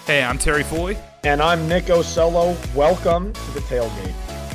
Hey, I'm Terry Foy. And I'm Nick Ocello. Welcome to the Tailgate.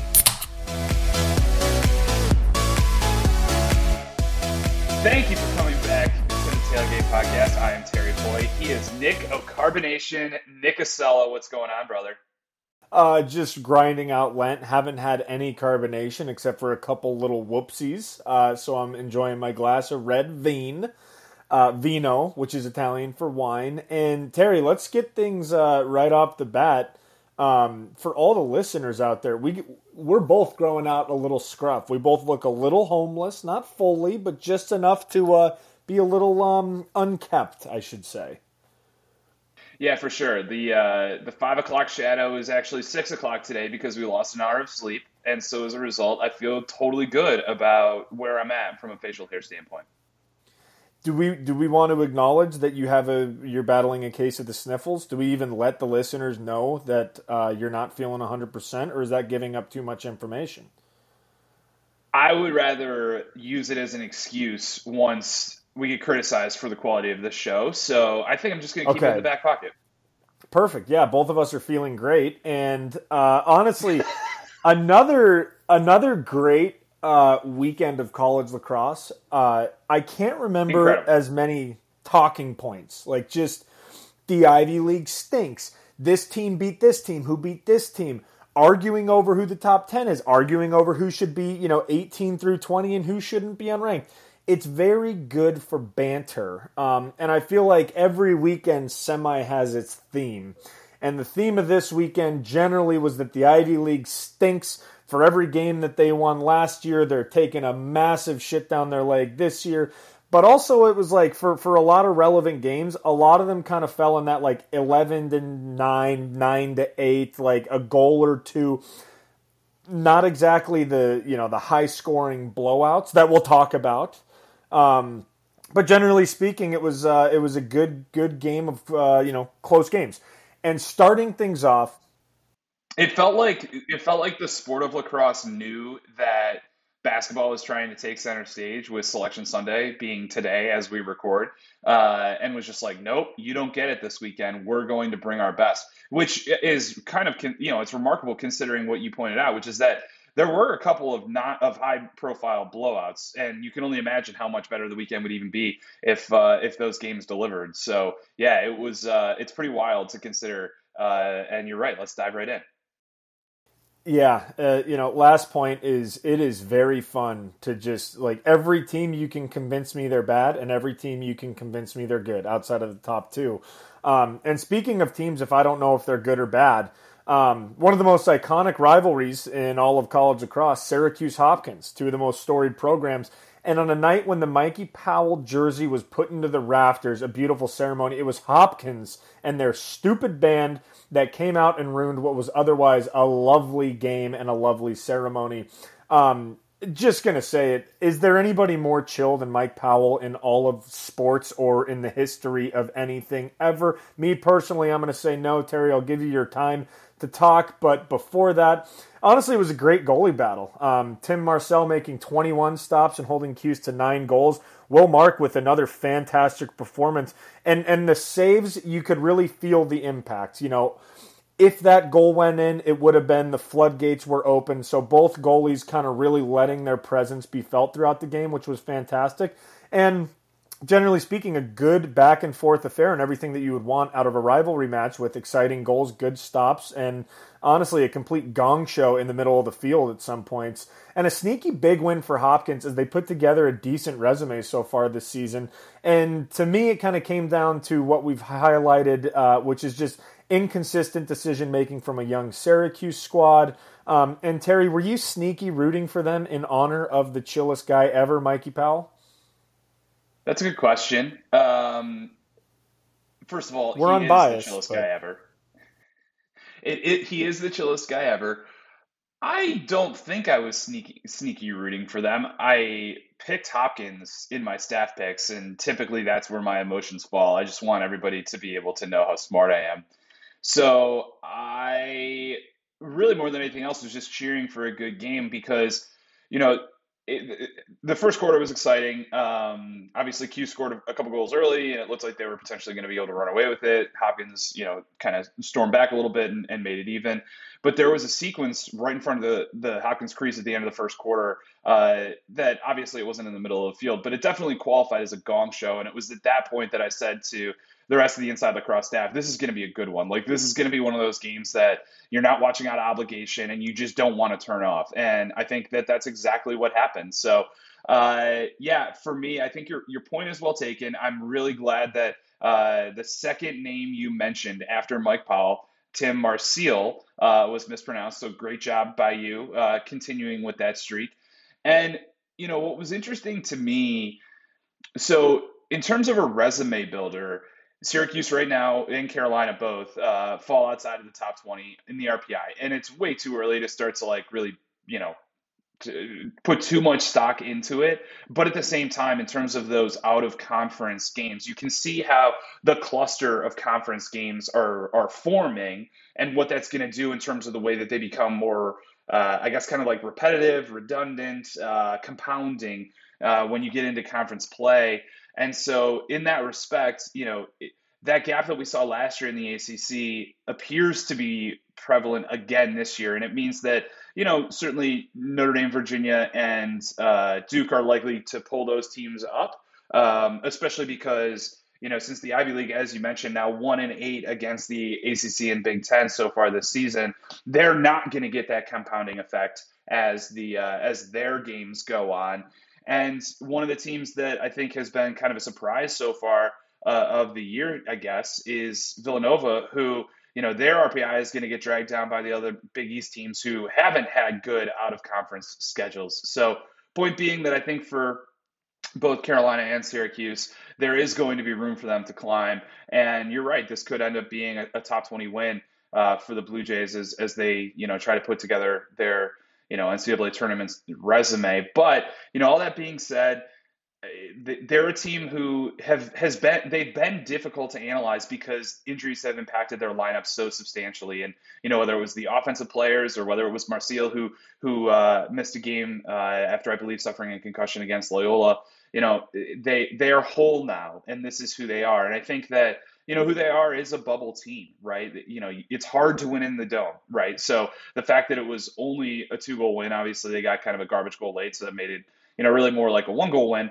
Thank you for coming back to the Tailgate Podcast. I am Terry Foy. He is Nick O'Carbonation. Nick Ocello, what's going on, brother? Just grinding out Lent. Haven't had any carbonation except for a couple little whoopsies. So I'm enjoying my glass of red vino, which is Italian for wine. And Terry, let's get things right off the bat. For all the listeners out there, we're both growing out a little scruff. We both look a little homeless, not fully, but just enough to be a little unkept, I should say. Yeah, for sure. The 5 o'clock shadow is actually 6 o'clock today because we lost an hour of sleep. And so as a result, I feel totally good about where I'm at from a facial hair standpoint. Do we want to acknowledge that you're battling a case of the sniffles? Do we even let the listeners know that you're not feeling 100%, or is that giving up too much information? I would rather use it as an excuse once we get criticized for the quality of this show. So I think I'm just going to keep it in the back pocket. Perfect. Yeah, both of us are feeling great. And honestly, another great weekend of college lacrosse. I can't remember as many talking points. Like just the Ivy League stinks. This team beat this team. Who beat this team? Arguing over who the top 10 is. Arguing over who should be 18 through 20 and who shouldn't be unranked. It's very good for banter. And I feel like every weekend semi has its theme. And the theme of this weekend generally was that the Ivy League stinks. For every game that they won last year, they're taking a massive shit down their leg this year. But also it was like for a lot of relevant games, a lot of them kind of fell in that like 11-9, 9-8, like a goal or two. Not exactly the high scoring blowouts that we'll talk about. But generally speaking, it was a good game of close games. And starting things off, It felt like the sport of lacrosse knew that basketball was trying to take center stage with Selection Sunday being today as we record, and was just like, nope, you don't get it this weekend. We're going to bring our best, which is kind of it's remarkable considering what you pointed out, which is that there were a couple of high profile blowouts, and you can only imagine how much better the weekend would even be if those games delivered. So yeah, it was it's pretty wild to consider, and you're right. Let's dive right in. Yeah, last point is it is very fun to just like every team you can convince me they're bad and every team you can convince me they're good outside of the top two. And speaking of teams, if I don't know if they're good or bad, one of the most iconic rivalries in all of college lacrosse, Syracuse-Hopkins, two of the most storied programs. And on a night when the Mikey Powell jersey was put into the rafters, a beautiful ceremony, it was Hopkins and their stupid band that came out and ruined what was otherwise a lovely game and a lovely ceremony. Just going to say it. Is there anybody more chill than Mike Powell in all of sports or in the history of anything ever? Me personally, I'm going to say no. Terry, I'll give you your time to talk. But before that, honestly, it was a great goalie battle. Tim Marcel making 21 stops and holding Cuse to 9 goals. Will Mark with another fantastic performance. And the saves, you could really feel the impact. If that goal went in, it would have been the floodgates were open. So both goalies kind of really letting their presence be felt throughout the game, which was fantastic. And generally speaking, a good back and forth affair and everything that you would want out of a rivalry match with exciting goals, good stops, and honestly a complete gong show in the middle of the field at some points. And a sneaky big win for Hopkins as they put together a decent resume so far this season. And to me, it kind of came down to what we've highlighted, which is just inconsistent decision-making from a young Syracuse squad. And Terry, were you sneaky rooting for them in honor of the chillest guy ever, Mikey Powell? That's a good question. First of all, he is the chillest guy ever. He is the chillest guy ever. I don't think I was sneaky rooting for them. I picked Hopkins in my staff picks, and typically that's where my emotions fall. I just want everybody to be able to know how smart I am. So I really, more than anything else, was just cheering for a good game because, the first quarter was exciting. Obviously, Q scored a couple goals early, and it looked like they were potentially going to be able to run away with it. Hopkins, kind of stormed back a little bit and made it even. But there was a sequence right in front of the Hopkins crease at the end of the first quarter that obviously it wasn't in the middle of the field, but it definitely qualified as a gong show. And it was at that point that I said to the rest of the Inside Lacrosse staff, this is going to be a good one. Like, this is going to be one of those games that you're not watching out of obligation and you just don't want to turn off. And I think that that's exactly what happened. So, yeah, for me, I think your point is well taken. I'm really glad that the second name you mentioned after Mike Powell, Tim Marcille, was mispronounced. So great job by you continuing with that streak. And, what was interesting to me, so in terms of a resume builder, Syracuse right now and Carolina both fall outside of the top 20 in the RPI. And it's way too early to start to really, to put too much stock into it. But at the same time, in terms of those out of conference games, you can see how the cluster of conference games are forming and what that's going to do in terms of the way that they become more, I guess, kind of like repetitive, redundant, compounding when you get into conference play. And so in that respect, that gap that we saw last year in the ACC appears to be prevalent again this year. And it means that, certainly Notre Dame, Virginia, and Duke are likely to pull those teams up, especially because, since the Ivy League, as you mentioned, now 1-8 against the ACC and Big Ten so far this season, they're not going to get that compounding effect as their games go on. And one of the teams that I think has been kind of a surprise so far of the year, I guess, is Villanova, who, their RPI is going to get dragged down by the other Big East teams who haven't had good out-of-conference schedules. So point being that I think for both Carolina and Syracuse, there is going to be room for them to climb. And you're right, this could end up being a top 20 win for the Blue Jays as they, try to put together their, NCAA tournament resume. But, all that being said, they're a team who they've been difficult to analyze because injuries have impacted their lineup so substantially. And whether it was the offensive players or whether it was Marcille who missed a game after, I believe, suffering a concussion against Loyola, they are whole now, and this is who they are. And I think that who they are is a bubble team, right? It's hard to win in the Dome, right? So the fact that it was only a 2-goal win, obviously they got kind of a garbage goal late, so that made it really more like a 1-goal win.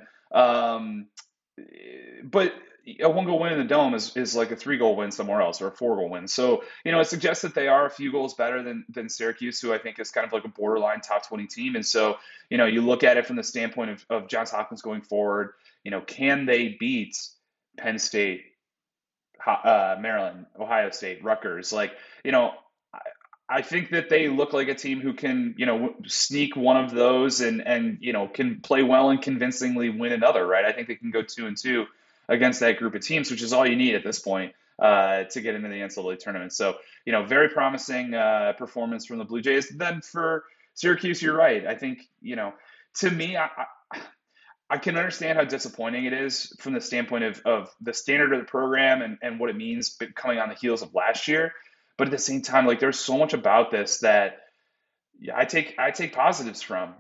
But a 1-goal win in the Dome is like a 3-goal win somewhere else or a 4-goal win. So, it suggests that they are a few goals better than Syracuse, who I think is kind of like a borderline top 20 team. And so, you look at it from the standpoint of Johns Hopkins going forward, can they beat Penn State, Maryland, Ohio State, Rutgers? I think that they look like a team who can, sneak one of those and can play well and convincingly win another, right? I think they can go 2-2 against that group of teams, which is all you need at this point to get into the NCAA tournament. So, very promising performance from the Blue Jays. Then for Syracuse, you're right. I think, to me, I can understand how disappointing it is from the standpoint of the standard of the program and what it means coming on the heels of last year. But at the same time, there's so much about this that I take positives from.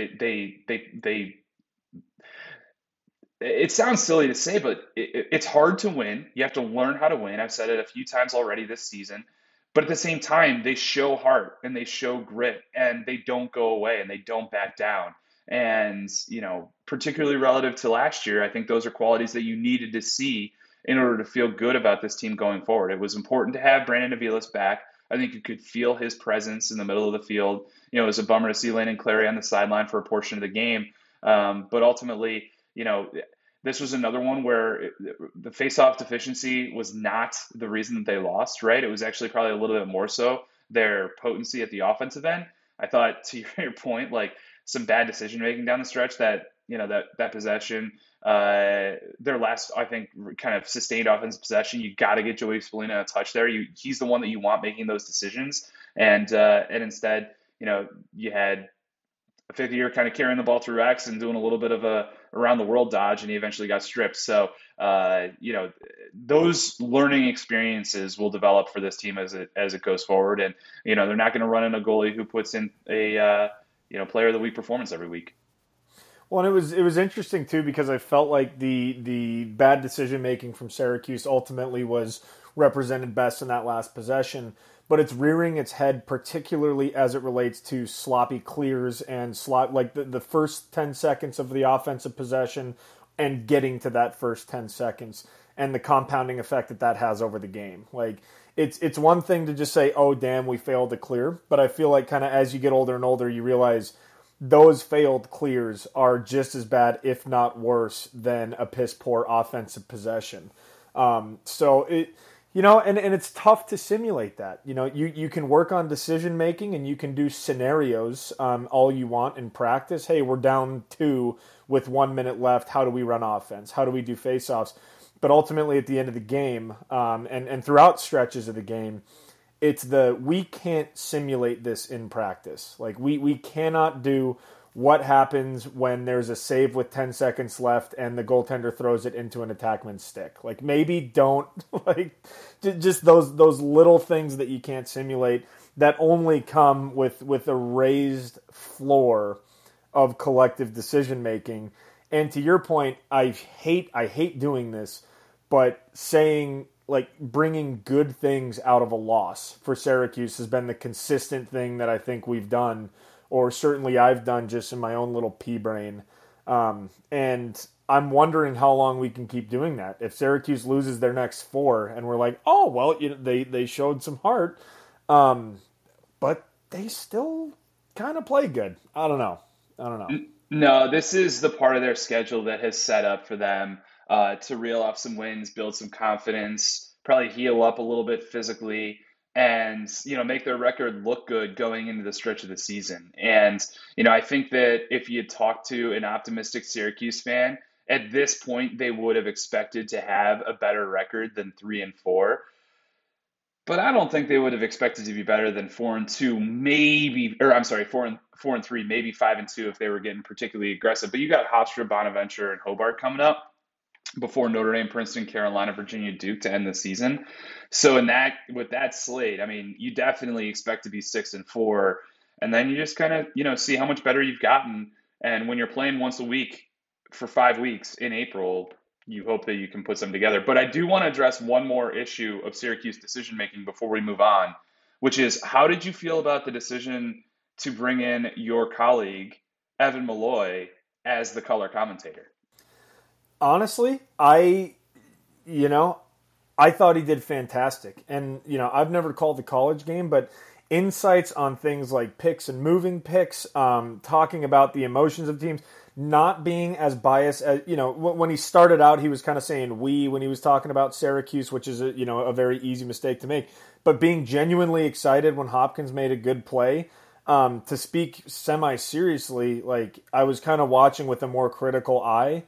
It sounds silly to say, but it's hard to win. You have to learn how to win. I've said it a few times already this season. But at the same time, they show heart and they show grit and they don't go away and they don't back down. And, particularly relative to last year, I think those are qualities that you needed to see in order to feel good about this team going forward. It was important to have Brandon Aviles back. I think you could feel his presence in the middle of the field. It was a bummer to see Landon Clary on the sideline for a portion of the game. But ultimately, this was another one where the face-off deficiency was not the reason that they lost, right? It was actually probably a little bit more so their potency at the offensive end. I thought, to your point, some bad decision-making down the stretch that possession, their last, I think, kind of sustained offensive possession, you got to get Joey Spallina a touch there. He's the one that you want making those decisions. And instead, you had a fifth year kind of carrying the ball through X and doing a little bit of a around the world dodge, and he eventually got stripped. So, those learning experiences will develop for this team as it goes forward. And, they're not going to run in a goalie who puts in a, player of the week performance every week. Well, and it was interesting too because I felt like the bad decision making from Syracuse ultimately was represented best in that last possession, but it's rearing its head particularly as it relates to sloppy clears and like the first 10 seconds of the offensive possession and getting to that first 10 seconds and the compounding effect that that has over the game. Like it's one thing to just say, "Oh, damn, we failed to clear," but I feel like kind of as you get older and older, you realize those failed clears are just as bad, if not worse, than a piss poor offensive possession. So it, and it's tough to simulate that. You can work on decision making and you can do scenarios all you want in practice. Hey, we're down 2 with 1 minute left. How do we run offense? How do we do faceoffs? But ultimately, at the end of the game, and throughout stretches of the game, it's we can't simulate this in practice. Like we cannot do what happens when there's a save with 10 seconds left and the goaltender throws it into an attackman's stick. Like maybe don't like just those little things that you can't simulate that only come with a raised floor of collective decision making. And to your point, I hate doing this, but saying like bringing good things out of a loss for Syracuse has been the consistent thing that I think we've done, or certainly I've done just in my own little pea brain. And I'm wondering how long we can keep doing that. If Syracuse loses their next 4 and we're like, oh, well, they showed some heart, but they still kind of play good. I don't know. No, this is the part of their schedule that has set up for them to reel off some wins, build some confidence, probably heal up a little bit physically, and make their record look good going into the stretch of the season. And I think that if you talk to an optimistic Syracuse fan, at this point they would have expected to have a better record than 3-4. But I don't think they would have expected to be better than 4-2, maybe, or I'm sorry, 4-3, maybe 5-2 if they were getting particularly aggressive. But you got Hofstra, Bonaventure, and Hobart coming up before Notre Dame, Princeton, Carolina, Virginia, Duke to end the season. So with that slate, I mean, you definitely expect to be 6-4, and then you just kind of see how much better you've gotten. And when you're playing once a week for 5 weeks in April, you hope that you can put some together. But I do want to address one more issue of Syracuse decision making before we move on, which is how did you feel about the decision to bring in your colleague Evan Malloy as the color commentator? Honestly, I thought he did fantastic. And, I've never called the college game, but insights on things like picks and moving picks, talking about the emotions of teams, not being as biased as, when he started out, he was kind of saying we when he was talking about Syracuse, which is a very easy mistake to make, but being genuinely excited when Hopkins made a good play. To speak semi-seriously, like I was kind of watching with a more critical eye.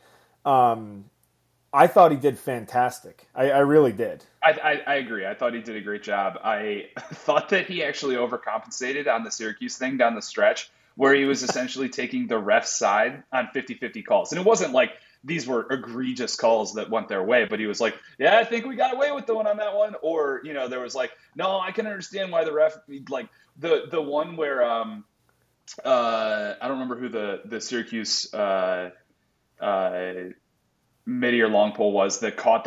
I thought he did fantastic. I really did. I agree. I thought he did a great job. I thought that he actually overcompensated on the Syracuse thing down the stretch, where he was essentially taking the ref's side on 50-50 calls. And it wasn't like these were egregious calls that went their way, but he was like, yeah, I think we got away with the one on that one. Or, there was like, no, I can understand why the ref, like the one where, I don't remember who the Syracuse, midi or long pole was that caught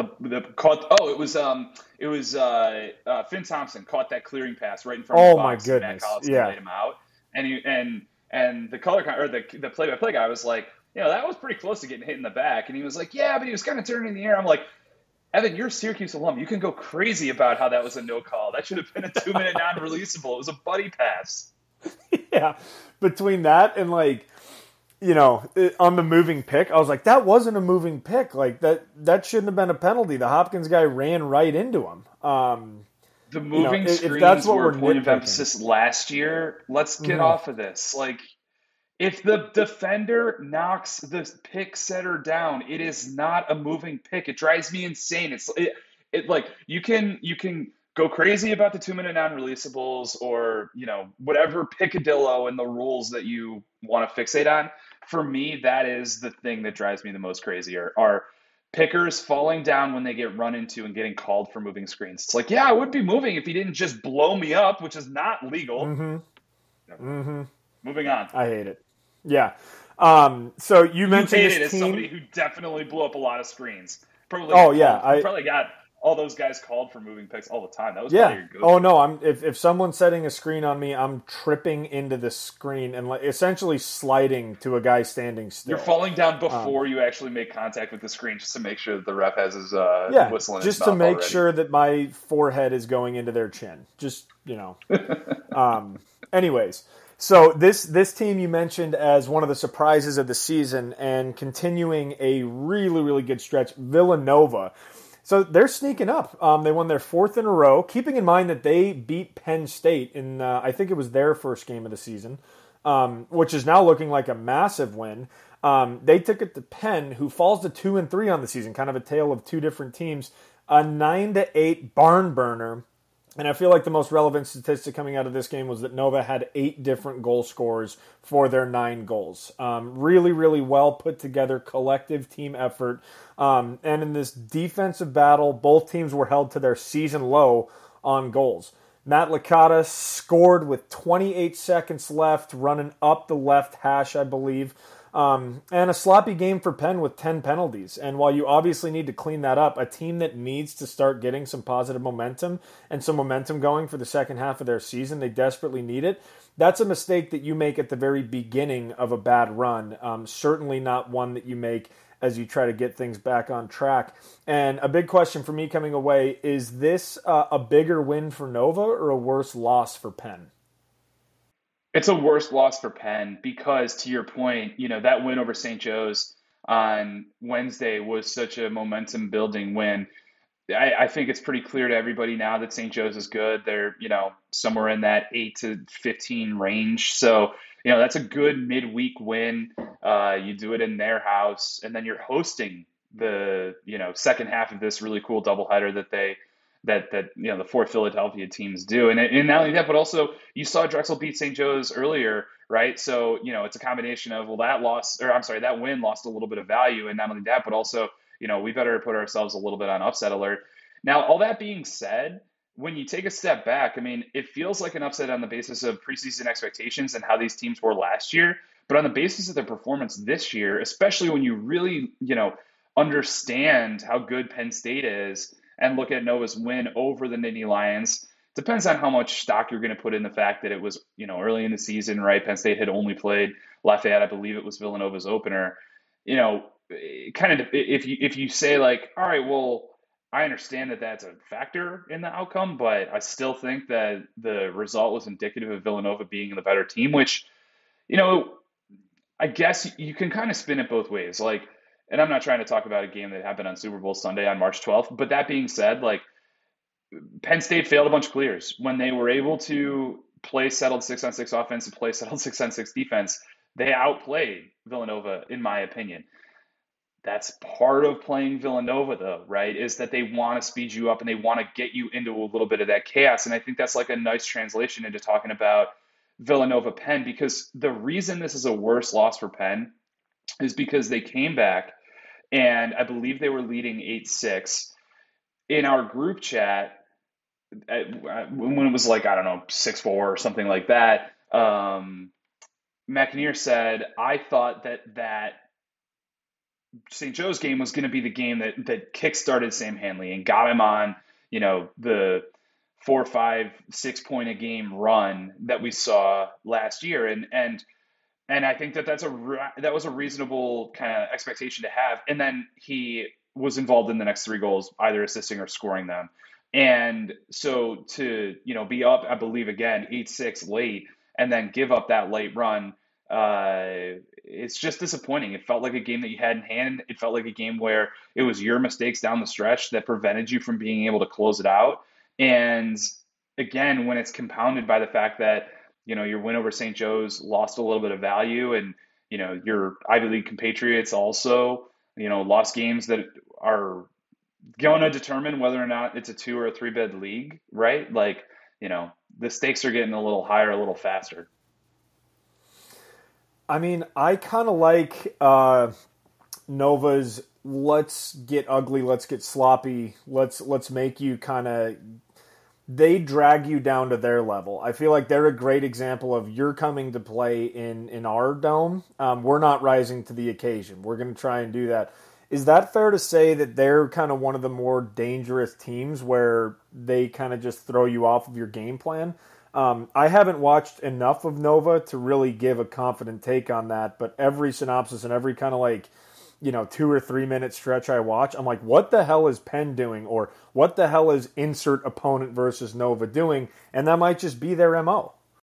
it was Finn Thompson caught that clearing pass right in front of the box. My goodness. Matt Collins laid him out. And the color or the play-by-play guy was like, that was pretty close to getting hit in the back. And he was like, yeah, but he was kind of turning in the air. I'm like, Evan, you're a Syracuse alum. You can go crazy about how that was a no call. That should have been a 2-minute non-releasable. It was a buddy pass. Yeah. Between that and on the moving pick, I was like, that wasn't a moving pick. Like that shouldn't have been a penalty. The Hopkins guy ran right into him. The moving screens that's what were a point of emphasis last year. Let's get off of this. Like, if the defender knocks the pick setter down, it is not a moving pick. It drives me insane. It like you can go crazy about the 2-minute non-releasables or whatever picadillo and the rules that you want to fixate on. For me, that is the thing that drives me the most crazy are pickers falling down when they get run into and getting called for moving screens. It's like, yeah, I would be moving if he didn't just blow me up, which is not legal. Mm-hmm. Mm-hmm. Moving on. I hate it. Yeah. So you You mentioned hate this it as team. somebody who definitely blew up a lot of screens. Oh yeah, Probably got all those guys called for moving picks all the time. That was probably yeah. your Oh go-to. no, if someone's setting a screen on me, I'm tripping into the screen and like essentially sliding to a guy standing You're still. falling down Um, before you actually make contact with the screen just to make sure that the ref has his yeah, whistle in his just to mouth make already. sure that my forehead is going into their chin. Just anyways, so this team you mentioned as one of the surprises of the season and continuing a really really good stretch, Villanova. So they're sneaking up. They won their fourth in a row, keeping in mind that they beat Penn State in I think it was their first game of the season, which is now looking like a massive win. They took it to Penn, who falls to 2-3 on the season, kind of a tale of two different teams. A 9-8 barn burner. And I feel like the most relevant statistic coming out of this game was that Nova had 8 different goal scorers for their 9 goals. Really, really well put together collective team effort. And in this defensive battle, both teams were held to their season low on goals. Matt Licata scored with 28 seconds left, running up the left hash, I believe. And a sloppy game for Penn with 10 penalties. And while you obviously need to clean that up, a team that needs to start getting some positive momentum and some momentum going for the second half of their season, they desperately need it. That's a mistake that you make at the very beginning of a bad run. Certainly not one that you make as you try to get things back on track. And a big question for me coming away, is this a bigger win for Nova or a worse loss for Penn? It's a worse loss for Penn because, to your point, that win over St. Joe's on Wednesday was such a momentum building win. I think it's pretty clear to everybody now that St. Joe's is good. They're, somewhere in that 8 to 15 range. So, that's a good midweek win. You do it in their house, and then you're hosting the, second half of this really cool doubleheader that the four Philadelphia teams do. And not only that, but also you saw Drexel beat St. Joe's earlier, right? So, it's a combination of, well, that win lost a little bit of value. And not only that, but also, we better put ourselves a little bit on upset alert. Now, all that being said, when you take a step back, I mean, it feels like an upset on the basis of preseason expectations and how these teams were last year. But on the basis of their performance this year, especially when you really, understand how good Penn State is and look at Nova's win over the Nittany Lions, depends on how much stock you're going to put in the fact that it was, early in the season, right? Penn State had only played Lafayette. I believe it was Villanova's opener. Kind of if you say like, all right, well, I understand that that's a factor in the outcome, but I still think that the result was indicative of Villanova being the better team, which, you know, I guess you can kind of spin it both ways. Like, and I'm not trying to talk about a game that happened on Super Bowl Sunday on March 12th, but that being said, like, Penn State failed a bunch of clears when they were able to play settled 6-on-6 offense and play settled 6-on-6 defense. They outplayed Villanova, in my opinion. That's part of playing Villanova, though, right? Is that they want to speed you up and they want to get you into a little bit of that chaos. And I think that's like a nice translation into talking about Villanova Penn, because the reason this is a worse loss for Penn is because they came back and I believe they were leading 8-6. In our group chat, when it was like, I don't know, 6-4 or something like that, McNear said, I thought that St. Joe's game was going to be the game that kick-started Sam Hanley and got him on, the 4, 5, 6 point a game run that we saw last year. And I think that that was a reasonable kind of expectation to have. And then he was involved in the next 3 goals, either assisting or scoring them. And so to, be up, I believe, again, 8-6 late and then give up that late run, it's just disappointing. It felt like a game that you had in hand. It felt like a game where it was your mistakes down the stretch that prevented you from being able to close it out. And again, when it's compounded by the fact that, your win over St. Joe's lost a little bit of value, and, your Ivy League compatriots also, lost games that are going to determine whether or not it's a 2 or a 3-bid league, right? Like, the stakes are getting a little higher, a little faster. I mean, I kind of like Nova's let's get ugly, let's get sloppy, let's make you kind of they drag you down to their level. I feel like they're a great example of you're coming to play in our dome. We're not rising to the occasion. We're going to try and do that. Is that fair to say that they're kind of one of the more dangerous teams where they kind of just throw you off of your game plan? I haven't watched enough of Nova to really give a confident take on that, but every synopsis and every kind of 2 or 3 minute stretch I watch, I'm like, what the hell is Penn doing? Or what the hell is insert opponent versus Nova doing? And that might just be their MO.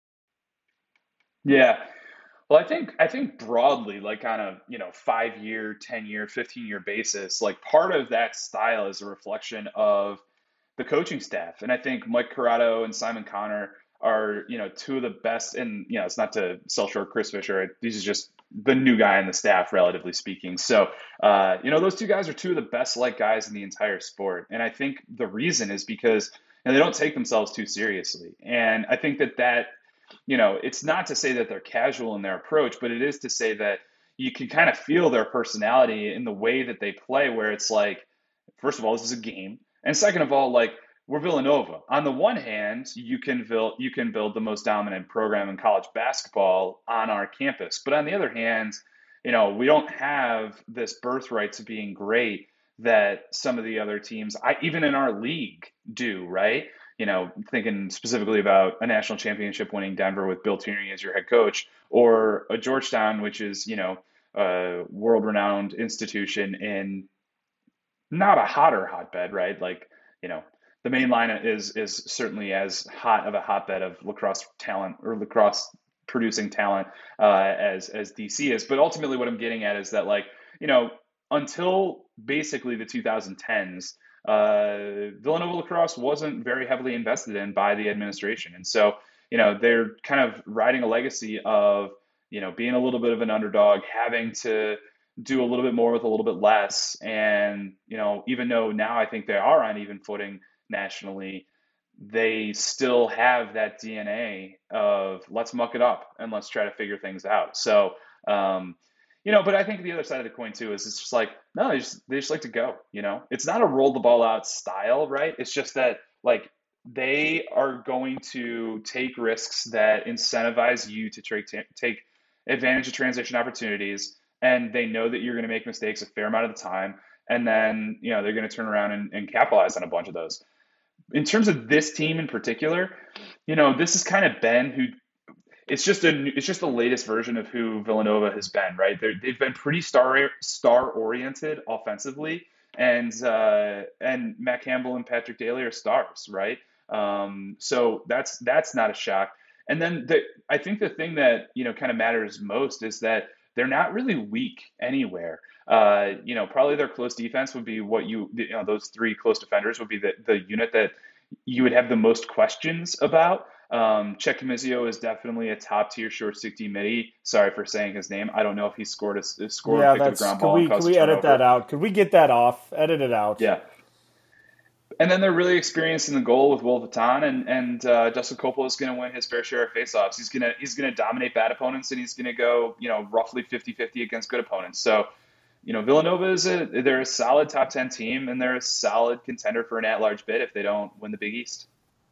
Yeah. Well, I think broadly, like on a 5-year, 10-year, 15-year basis, like part of that style is a reflection of the coaching staff. And I think Mike Corrado and Simon Connor are, two of the best. And, it's not to sell short Chris Fisher. This is just the new guy on the staff, relatively speaking. So, those two guys are two of the best like guys in the entire sport. And I think the reason is because they don't take themselves too seriously. And I think that it's not to say that they're casual in their approach, but it is to say that you can kind of feel their personality in the way that they play, where it's like, first of all, this is a game. And second of all, like, we're Villanova. On the one hand, you can build the most dominant program in college basketball on our campus. But on the other hand, we don't have this birthright to being great that some of the other teams, even in our league, do, right? Thinking specifically about a national championship winning Denver with Bill Tierney as your head coach, or a Georgetown, which is, a world-renowned institution in not a hotter hotbed, right? Like, the main line is certainly as hot of a hotbed of lacrosse talent or lacrosse producing talent as DC is. But ultimately what I'm getting at is that, like, until basically the 2010s, Villanova lacrosse wasn't very heavily invested in by the administration. And so, they're kind of riding a legacy of, being a little bit of an underdog, having to do a little bit more with a little bit less. And, even though now I think they are on even footing nationally, they still have that DNA of let's muck it up and let's try to figure things out. So, but I think the other side of the coin too is it's just like, no, they just like to go, it's not a roll the ball out style, right? It's just that, like, they are going to take risks that incentivize you to take advantage of transition opportunities. And they know that you're going to make mistakes a fair amount of the time. And then, they're going to turn around and capitalize on a bunch of those. In terms of this team in particular, this has kind of been who it's just the latest version of who Villanova has been, right? They've been pretty star oriented offensively, and Matt Campbell and Patrick Daly are stars, right? So that's not a shock. And then I think the thing that kind of matters most is that they're not really weak anywhere. Probably their close defense would be those three close defenders would be the unit that you would have the most questions about. Chet Camizio is definitely a top tier short 60 midi. Sorry for saying his name. I don't know if he scored picked a ground ball. Can we edit that out? Could we get that off? Edit it out. Yeah. And then they're really experienced in the goal with Will Vuitton, and Dustin Coppola is going to win his fair share of faceoffs. He's going to dominate bad opponents, and he's going to go roughly 50-50 against good opponents. So Villanova they're a solid top 10 team, and they're a solid contender for an at-large bid if they don't win the Big East.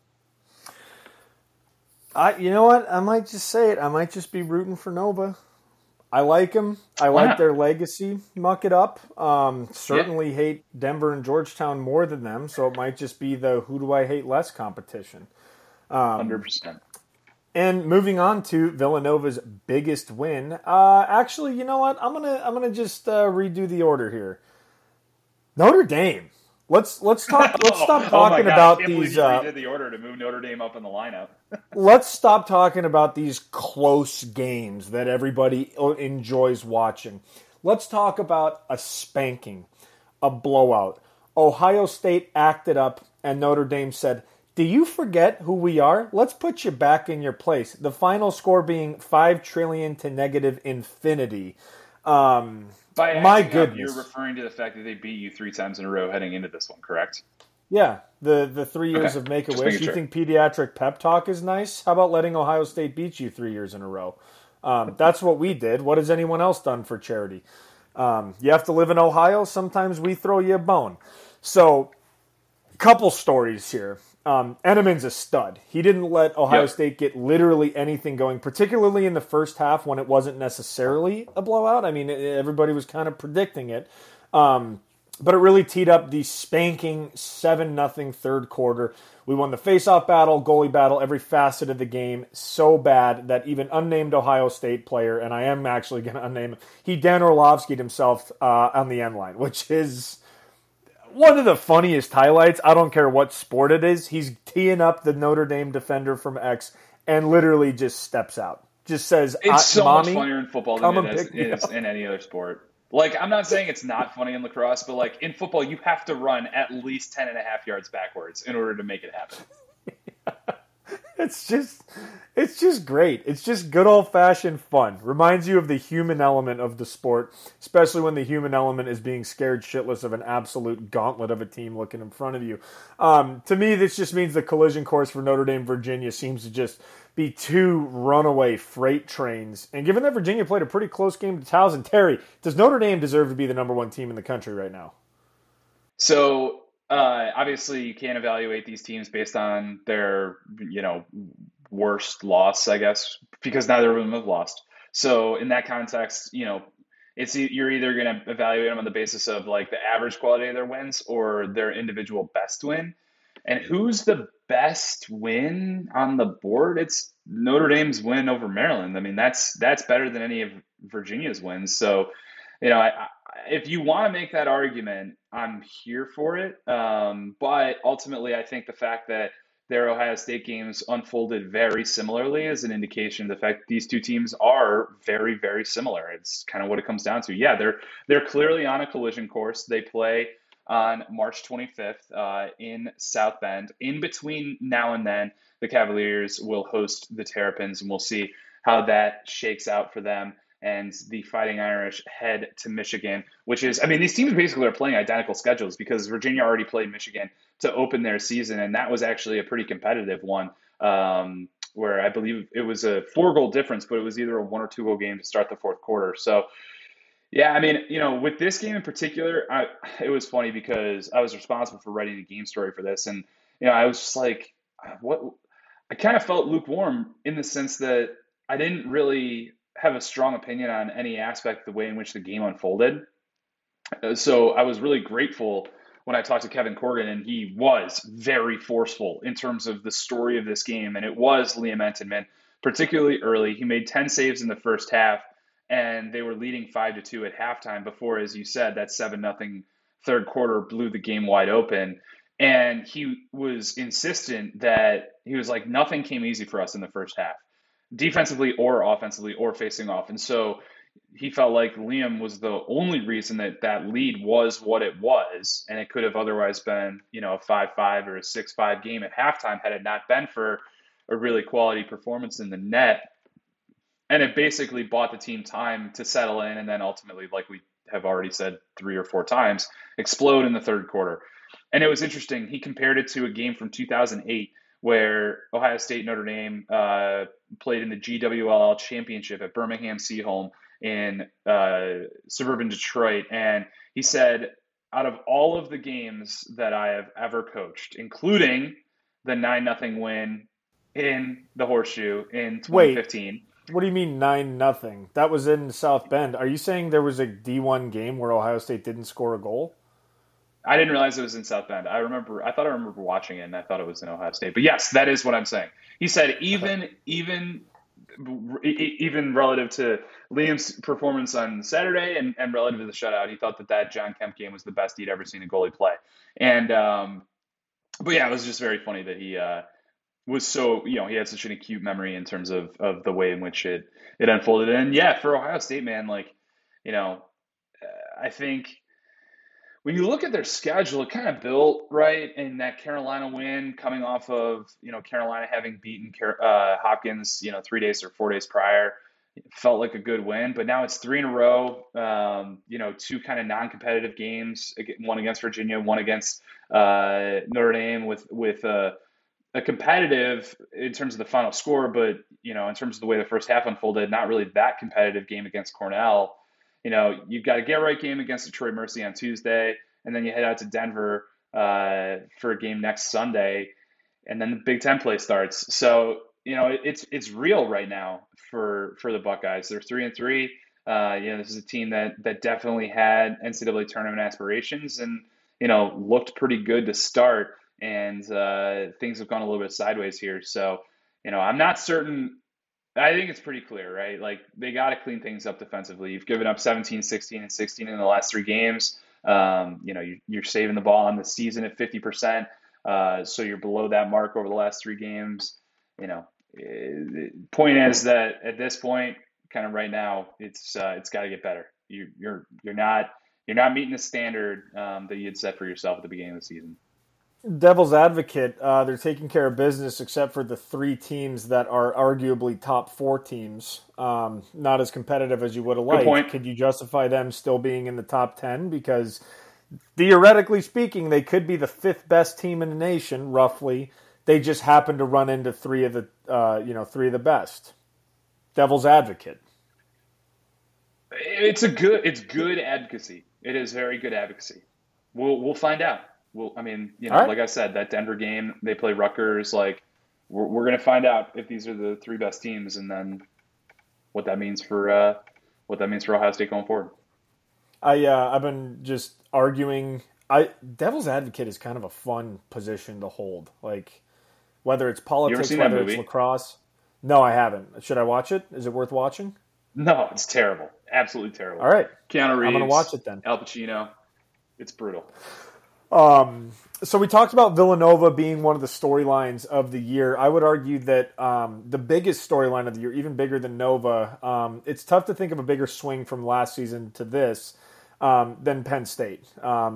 You know what? I might just say it. I might just be rooting for Nova. I like them. I like their legacy. Muck it up. Certainly hate Denver and Georgetown more than them, so it might just be the who do I hate less competition. 100%. And moving on to Villanova's biggest win. Actually, you know what? I'm gonna just redo the order here. Notre Dame. Let's stop talking about these. You redid the order to move Notre Dame up in the lineup. Let's stop talking about these close games that everybody enjoys watching. Let's talk about a spanking, a blowout. Ohio State acted up, and Notre Dame said, "Do you forget who we are? Let's put you back in your place." The final score being 5 trillion to negative infinity. By my goodness, you're referring to the fact that they beat you 3 times in a row heading into this one, correct? Yeah, the 3 years of Make-A-Wish. You think pediatric pep talk is nice? How about letting Ohio State beat you 3 years in a row? That's what we did. What has anyone else done for charity? You have to live in Ohio. Sometimes we throw you a bone. So couple stories here. Enemann's a stud. He didn't let Ohio State get literally anything going, particularly in the first half when it wasn't necessarily a blowout. I mean, everybody was kind of predicting it. But it really teed up the spanking 7-0 third quarter. We won the face-off battle, goalie battle, every facet of the game so bad that even unnamed Ohio State player, and I am actually going to unname him, he Dan Orlovsky'd himself on the end line, which is one of the funniest highlights. I don't care what sport it is. He's teeing up the Notre Dame defender from X and literally just steps out. Just says, it's so much funnier in football than it is in any other sport. Like, I'm not saying it's not funny in lacrosse, but like in football, you have to run at least 10.5 yards backwards in order to make it happen. It's just great. It's just good old-fashioned fun. Reminds you of the human element of the sport, especially when the human element is being scared shitless of an absolute gauntlet of a team looking in front of you. To me, this just means the collision course for Notre Dame Virginia seems to just be two runaway freight trains. And given that Virginia played a pretty close game to Towson, Terry, does Notre Dame deserve to be the number one team in the country right now? So obviously you can't evaluate these teams based on their, worst loss, I guess, because neither of them have lost. So in that context, you're either going to evaluate them on the basis of like the average quality of their wins or their individual best win. And who's the best win on the board? It's Notre Dame's win over Maryland. I mean, that's better than any of Virginia's wins. So, if you want to make that argument, I'm here for it. But ultimately, I think the fact that their Ohio State games unfolded very similarly is an indication of the fact that these two teams are very, very similar. It's kind of what it comes down to. Yeah, they're clearly on a collision course. They play on March 25th in South Bend. In between now and then, the Cavaliers will host the Terrapins, and we'll see how that shakes out for them. And the Fighting Irish head to Michigan, which is, these teams basically are playing identical schedules because Virginia already played Michigan to open their season, and that was actually a pretty competitive one where I believe it was a 4-goal difference, but it was either a 1 or 2-goal game to start the fourth quarter. So, yeah, with this game in particular, it was funny because I was responsible for writing the game story for this, and I was just like, what? I kind of felt lukewarm in the sense that I didn't really have a strong opinion on any aspect of the way in which the game unfolded. So I was really grateful when I talked to Kevin Corrigan, and he was very forceful in terms of the story of this game, and it was Liam Entenmann, particularly early. He made 10 saves in the first half, and they were leading 5-2 at halftime before, as you said, that 7-0 third quarter blew the game wide open. And he was insistent that he was like, nothing came easy for us in the first half, defensively or offensively or facing off. And so he felt like Liam was the only reason that lead was what it was. And it could have otherwise been, a 5-5 or a 6-5 game at halftime had it not been for a really quality performance in the net. And it basically bought the team time to settle in and then ultimately, like we have already said 3 or 4 times, explode in the third quarter. And it was interesting. He compared it to a game from 2008 where Ohio State Notre Dame played in the GWLL championship at Birmingham Seaholm in suburban Detroit. And he said, out of all of the games that I have ever coached, including the 9-0 win in the Horseshoe in 2015. Wait, what do you mean 9-0? That was in South Bend. Are you saying there was a D1 game where Ohio State didn't score a goal? I didn't realize it was in South Bend. I thought I remember watching it, and I thought it was in Ohio State. But yes, that is what I'm saying. He said even relative to Liam's performance on Saturday and relative to the shutout, he thought that John Kemp game was the best he'd ever seen a goalie play. And but yeah, it was just very funny that he was so, he had such an acute memory in terms of the way in which it unfolded. And yeah, for Ohio State, man, I think when you look at their schedule, it kind of built right in that Carolina win coming off of, Carolina having beaten Hopkins, 3 days or 4 days prior. It felt like a good win, but now it's 3 in a row, 2 kind of non-competitive games, one against Virginia, one against Notre Dame with a competitive in terms of the final score, but, in terms of the way the first half unfolded, not really that competitive game against Cornell. You've got a get-right game against Detroit Mercy on Tuesday, and then you head out to Denver for a game next Sunday, and then the Big Ten play starts. So it's real right now for the Buckeyes. They're 3-3. This is a team that definitely had NCAA tournament aspirations, and looked pretty good to start. And things have gone a little bit sideways here. So I'm not certain. I think it's pretty clear, right? Like, they got to clean things up defensively. You've given up 17, 16, and 16 in the last three games. You're saving the ball on the season at 50%. So you're below that mark over the last three games. Point is that at this point, kind of right now, it's got to get better. You're not meeting the standard that you had set for yourself at the beginning of the season. Devil's advocate, they're taking care of business except for the three teams that are arguably top four teams. Not as competitive as you would have liked. Point. Could you justify them still being in the top 10? Because theoretically speaking, they could be the fifth best team in the nation, roughly. They just happen to run into three of the best. Devil's advocate. It's good advocacy. It is very good advocacy. We'll find out. Right. Like I said, that Denver game, they play Rutgers. Like, we're going to find out if these are the three best teams, and then what that means for Ohio State going forward. I've been just arguing. Devil's advocate is kind of a fun position to hold. Like, whether it's politics, whether it's lacrosse. No, I haven't. Should I watch it? Is it worth watching? No, it's terrible. Absolutely terrible. All right. Keanu Reeves. I'm going to watch it then. Al Pacino. It's brutal. So we talked about Villanova being one of the storylines of the year. I would argue that the biggest storyline of the year, even bigger than Nova, it's tough to think of a bigger swing from last season to this than Penn State.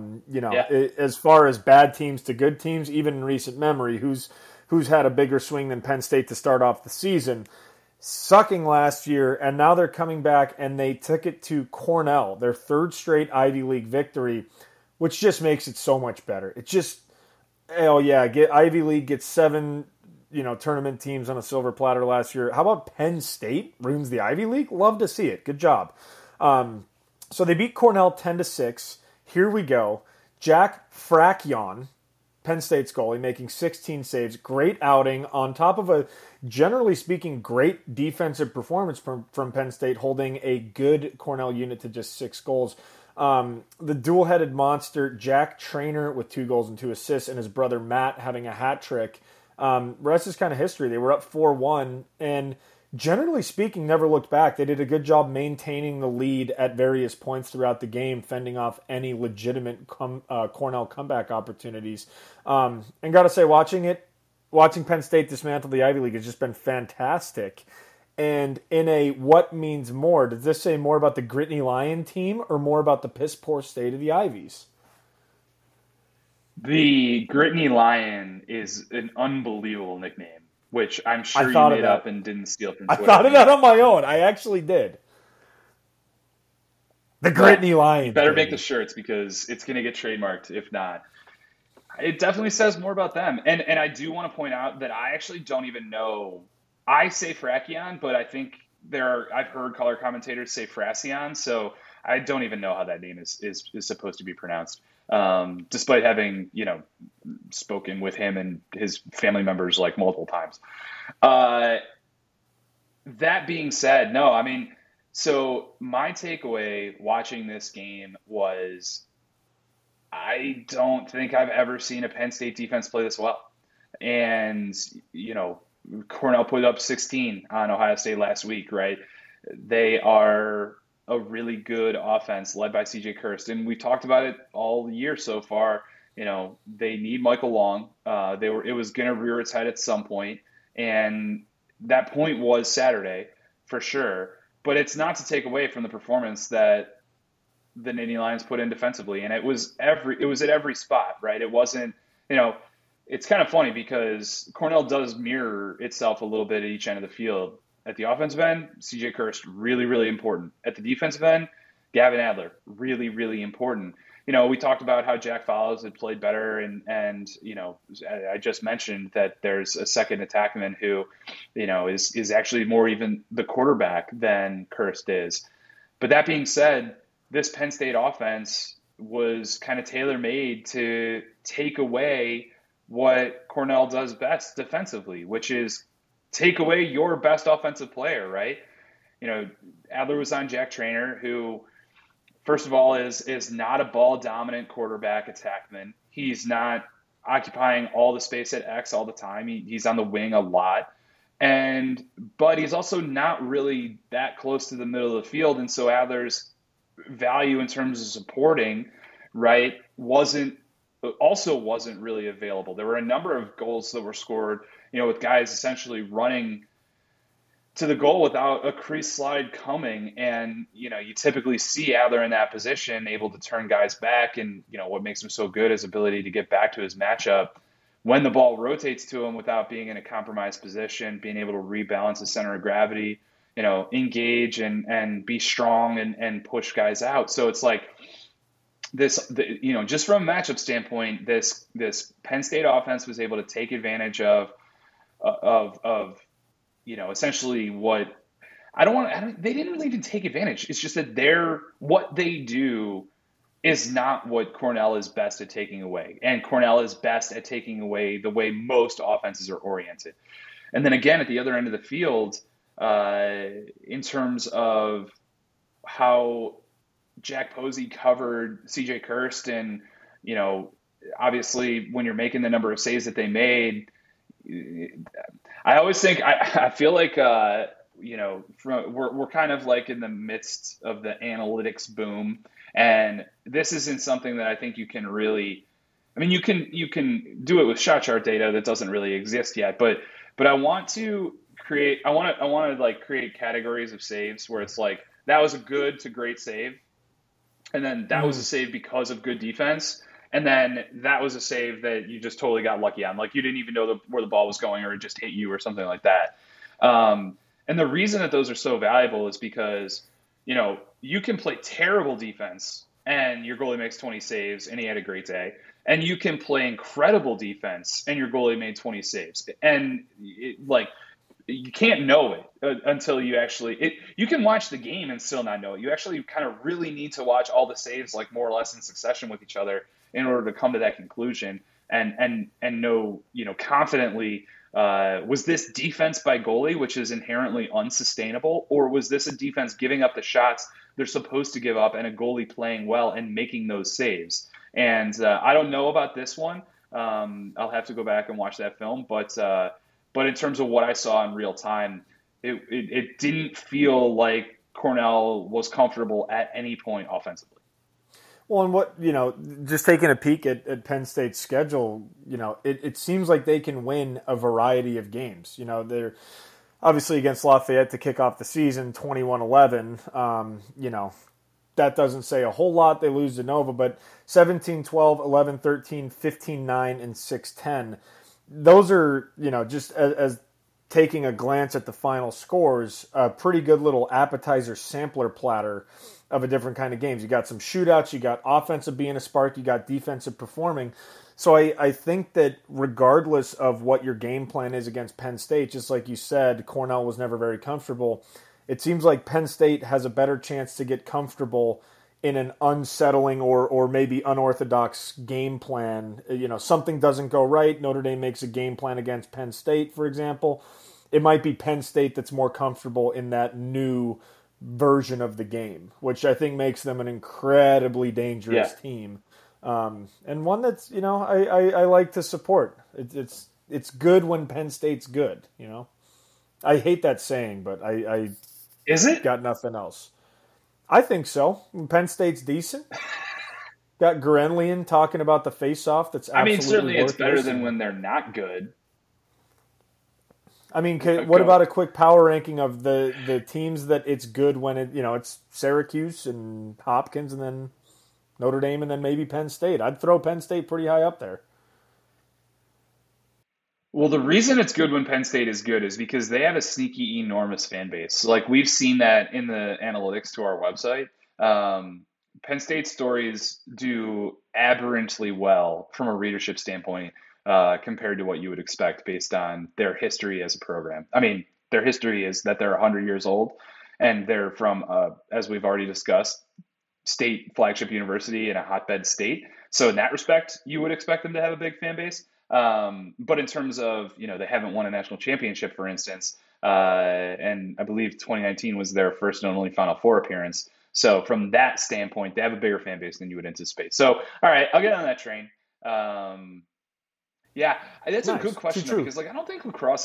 As far as bad teams to good teams, even in recent memory, who's had a bigger swing than Penn State to start off the season? Sucking last year, and now they're coming back, and they took it to Cornell, their third straight Ivy League victory, which just makes it so much better. It just, Ivy League gets 7, tournament teams on a silver platter last year. How about Penn State ruins the Ivy League? Love to see it. Good job. So they beat Cornell 10-6. Here we go. Jack Fracchion, Penn State's goalie, making 16 saves. Great outing on top of a, generally speaking, great defensive performance from Penn State, holding a good Cornell unit to just 6 goals. The dual-headed monster, Jack Trainer, with 2 goals and 2 assists, and his brother Matt having a hat trick. Rest is kind of history. They were up 4-1, and generally speaking, never looked back. They did a good job maintaining the lead at various points throughout the game, fending off any legitimate Cornell comeback opportunities. And got to say, watching Penn State dismantle the Ivy League has just been fantastic. And in a what means more, does this say more about the Gritney Lion team or more about the piss poor state of the Ivies? The Gritney Lion is an unbelievable nickname, which I'm sure you made up and didn't steal from Twitter. I thought of that on my own. I actually did. The Gritney Lion. You better make the shirts because it's going to get trademarked if not. It definitely says more about them. And I do want to point out that I actually don't even know. I say Fracchion, but I think I've heard color commentators say Fracchion, so I don't even know how that name is supposed to be pronounced. Despite having, spoken with him and his family members like multiple times. That being said, so my takeaway watching this game was I don't think I've ever seen a Penn State defense play this well. And, Cornell put up 16 on Ohio State last week, right? They are a really good offense led by CJ Kirst. And we talked about it all year so far. They need Michael Long. It was going to rear its head at some point, and that point was Saturday for sure. But it's not to take away from the performance that the Nittany Lions put in defensively, and it was at every spot, right? It wasn't, it's kind of funny because Cornell does mirror itself a little bit at each end of the field. At the offensive end, CJ Kirst, really, really important. At the defensive end, Gavin Adler, really, really important. We talked about how Jack Follows had played better, and I just mentioned that there's a second attackman who, is actually more even the quarterback than Kirst is. But that being said, this Penn State offense was kind of tailor made to take away what Cornell does best defensively, which is take away your best offensive player, right? You know, Adler was on Jack Trainer, who, first of all, is not a ball dominant quarterback attackman. He's not occupying all the space at X all the time. He's on the wing a lot. But he's also not really that close to the middle of the field. And so Adler's value in terms of supporting, right, wasn't really available. There were a number of goals that were scored, with guys essentially running to the goal without a crease slide coming. And, you typically see Adler in that position, able to turn guys back. And, what makes him so good is ability to get back to his matchup when the ball rotates to him without being in a compromised position, being able to rebalance the center of gravity, engage and be strong and push guys out. So it's like just from a matchup standpoint, this Penn State offense was able to take advantage of essentially what they didn't really even take advantage. It's just that what they do is not what Cornell is best at taking away. And Cornell is best at taking away the way most offenses are oriented. And then again, at the other end of the field, in terms of how Jack Posey covered CJ Kirst, obviously when you're making the number of saves that they made, I always think I feel like we're kind of like in the midst of the analytics boom, and this isn't something that I think you can really. I mean, you can do it with shot chart data that doesn't really exist yet, but I want to create. I want to like create categories of saves where it's like that was a good to great save, and then that was a save because of good defense. And then that was a save that you just totally got lucky on. Like you didn't even know where the ball was going or it just hit you or something like that. And the reason that those are so valuable is because, you can play terrible defense and your goalie makes 20 saves and he had a great day. And you can play incredible defense and your goalie made 20 saves. And you can't know it until you you can watch the game and still not know it. You actually kind of really need to watch all the saves like more or less in succession with each other in order to come to that conclusion and know, confidently, was this defense by goalie, which is inherently unsustainable, or was this a defense giving up the shots they're supposed to give up and a goalie playing well and making those saves? And I don't know about this one. I'll have to go back and watch that film, but in terms of what I saw in real time, it didn't feel like Cornell was comfortable at any point offensively. Well, and what, just taking a peek at Penn State's schedule, it seems like they can win a variety of games. They're obviously against Lafayette to kick off the season, 21-11. That doesn't say a whole lot. They lose to Nova, but 17-12, 11-13, 15-9, and 6-10. Those are, just as taking a glance at the final scores, a pretty good little appetizer sampler platter of a different kind of games. You got some shootouts, you got offensive being a spark, you got defensive performing. So I think that regardless of what your game plan is against Penn State, just like you said, Cornell was never very comfortable. It seems like Penn State has a better chance to get comfortable in an unsettling or maybe unorthodox game plan. Something doesn't go right. Notre Dame makes a game plan against Penn State, for example. It might be Penn State that's more comfortable in that new version of the game, which I think makes them an incredibly dangerous team, and one that's I like to support. It's good when Penn State's good. I hate that saying, but I is it got nothing else. I think so. Penn State's decent. Got Grenlian talking about the face-off. That's absolutely certainly it's better listening. than when they're not good. I mean, what about a quick power ranking of the teams that it's good when it's Syracuse and Hopkins and then Notre Dame and then maybe Penn State? I'd throw Penn State pretty high up there. Well, the reason it's good when Penn State is good is because they have a sneaky, enormous fan base. Like we've seen that in the analytics to our website. Penn State stories do aberrantly well from a readership standpoint. Compared to what you would expect based on their history as a program. I mean, their history is that they're 100 years old, and they're from, as we've already discussed, state flagship university in a hotbed state. So in that respect, you would expect them to have a big fan base. But in terms of, they haven't won a national championship, for instance, and I believe 2019 was their first and only Final Four appearance. So from that standpoint, they have a bigger fan base than you would anticipate. So, all right, I'll get on that train. Yeah, that's a good Nice. Too question though, true. because like I don't think lacrosse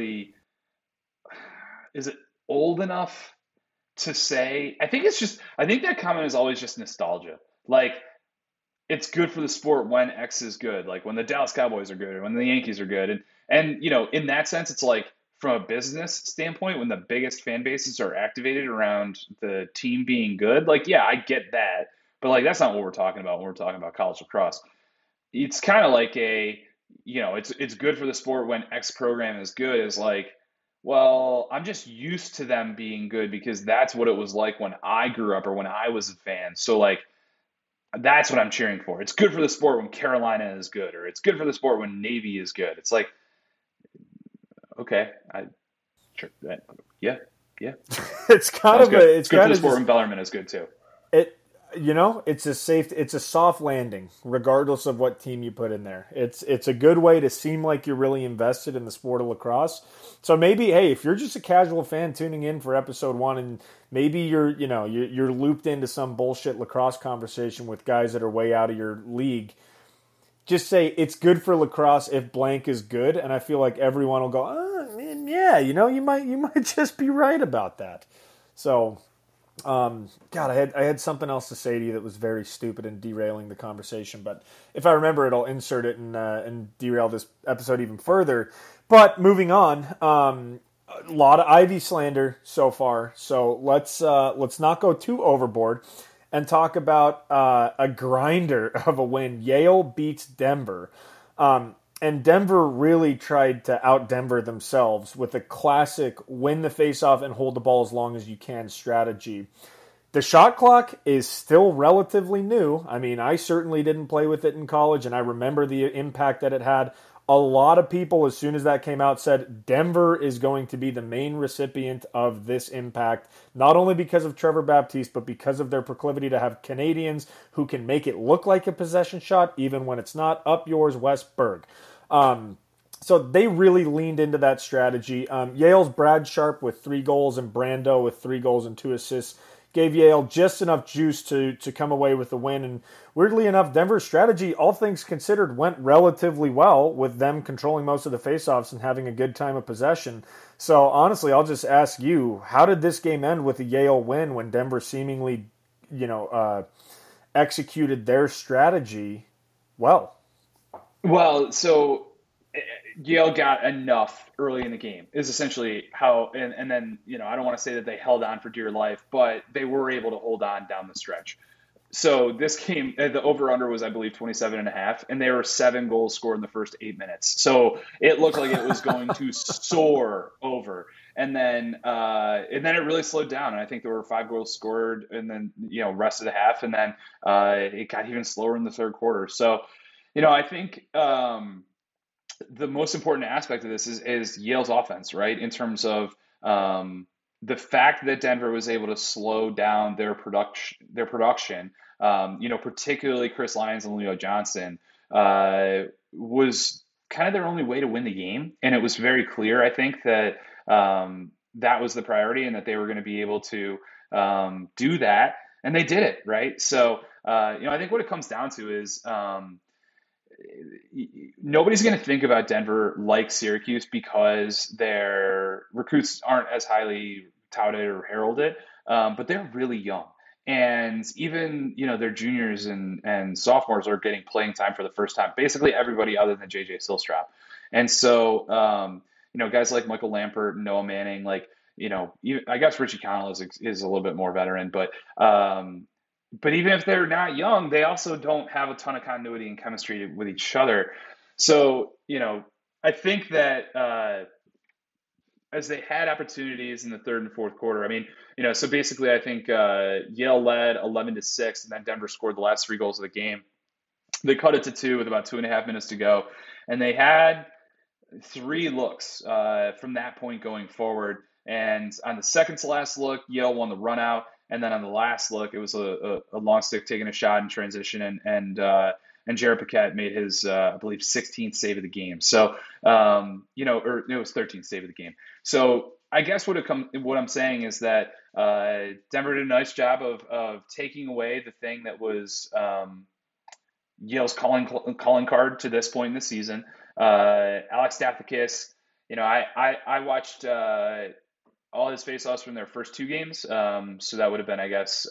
is it old enough to say. I think that comment is always just nostalgia. Like it's good for the sport when X is good, like when the Dallas Cowboys are good or when the Yankees are good. And in that sense, it's like from a business standpoint, when the biggest fan bases are activated around the team being good, like yeah, I get that. But like that's not what we're talking about when we're talking about college lacrosse. It's kind of like it's good for the sport when X program is good is like, well, I'm just used to them being good because that's what it was like when I grew up or when I was a fan. So like that's what I'm cheering for. It's good for the sport when Carolina is good, or it's good for the sport when Navy is good. It's like, okay, sure, yeah, yeah, It's kind sounds of good. a, It's it's good for kind the of sport just when Bellarmine is good too. it. It's a soft landing, regardless of what team you put in there. It's a good way to seem like you're really invested in the sport of lacrosse. So maybe, hey, if you're just a casual fan tuning in for episode 1, and maybe you're looped into some bullshit lacrosse conversation with guys that are way out of your league, just say it's good for lacrosse if blank is good, and I feel like everyone will go, oh, man, yeah, you might just be right about that. So, God, I had something else to say to you that was very stupid and derailing the conversation, but if I remember it, I'll insert it and derail this episode even further. But moving on, a lot of Ivy slander so far, so let's not go too overboard and talk about a grinder of a win. Yale beats Denver. And Denver really tried to out Denver themselves with a classic win the faceoff and hold the ball as long as you can strategy. The shot clock is still relatively new. I mean, I certainly didn't play with it in college, and I remember the impact that it had. A lot of people, as soon as that came out, said Denver is going to be the main recipient of this impact, not only because of Trevor Baptiste, but because of their proclivity to have Canadians who can make it look like a possession shot, even when it's not. Up yours, West Berg. So they really leaned into that strategy. Yale's Brad Sharp with 3 goals and Brando with 3 goals and 2 assists gave Yale just enough juice to come away with the win. And weirdly enough, Denver's strategy, all things considered, went relatively well with them controlling most of the faceoffs and having a good time of possession. So honestly, I'll just ask you, how did this game end with a Yale win when Denver seemingly, executed their strategy well? Well, so Yale got enough early in the game is essentially how, and then, I don't want to say that they held on for dear life, but they were able to hold on down the stretch. So this game, the over under was, I believe, 27 and a half, and there were 7 goals scored in the first 8 minutes. So it looked like it was going to soar over. And then it really slowed down. And I think there were 5 goals scored and then, rest of the half. And then it got even slower in the third quarter. So, I think the most important aspect of this is Yale's offense, right? In terms of the fact that Denver was able to slow down their production, particularly Chris Lyons and Leo Johnson, was kind of their only way to win the game. And it was very clear, I think, that that was the priority and that they were going to be able to do that. And they did it, right? So, I think what it comes down to is nobody's going to think about Denver like Syracuse because their recruits aren't as highly touted or heralded, but they're really young. And even, their juniors and sophomores are getting playing time for the first time. Basically everybody other than JJ Silstrap. And so, guys like Michael Lampert and Noah Manning, like, I guess Richie Connell is a little bit more veteran, but even if they're not young, they also don't have a ton of continuity and chemistry with each other. So, I think that as they had opportunities in the third and fourth quarter, I mean, so basically I think Yale led 11-6, and then Denver scored the last 3 goals of the game. They cut it to 2 with about 2.5 minutes to go, and they had 3 looks from that point going forward. And on the second to last look, Yale won the run out. And then on the last look, it was a long stick taking a shot in transition, and Jared Paquette made his, I believe, 16th save of the game. So, or it was 13th save of the game. So I guess what I'm saying is that Denver did a nice job of taking away the thing that was Yale's calling card to this point in the season. Alex Stathakis, I watched all his faceoffs from their first two games. So that would have been, I guess,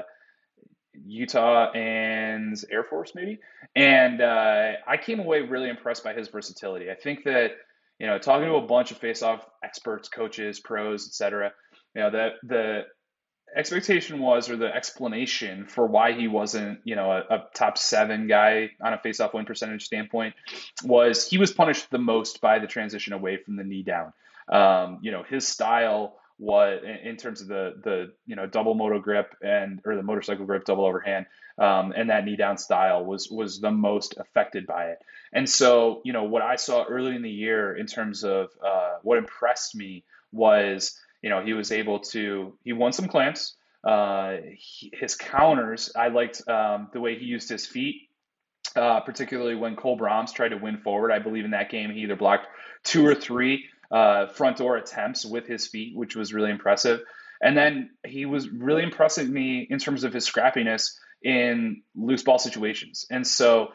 Utah and Air Force, maybe. And I came away really impressed by his versatility. I think that, talking to a bunch of faceoff experts, coaches, pros, etc., that the expectation was, or the explanation for why he wasn't, a top 7 guy on a faceoff win percentage standpoint, was he was punished the most by the transition away from the knee down. His style was, in terms of the double moto grip or the motorcycle grip double overhand, and that knee down style was the most affected by it. And so, what I saw early in the year in terms of what impressed me was, he won some clamps. His counters, I liked the way he used his feet, particularly when Cole Brahms tried to win forward. I believe in that game he either blocked 2 or 3 front door attempts with his feet, which was really impressive. And then he was really impressing me in terms of his scrappiness in loose ball situations. And so,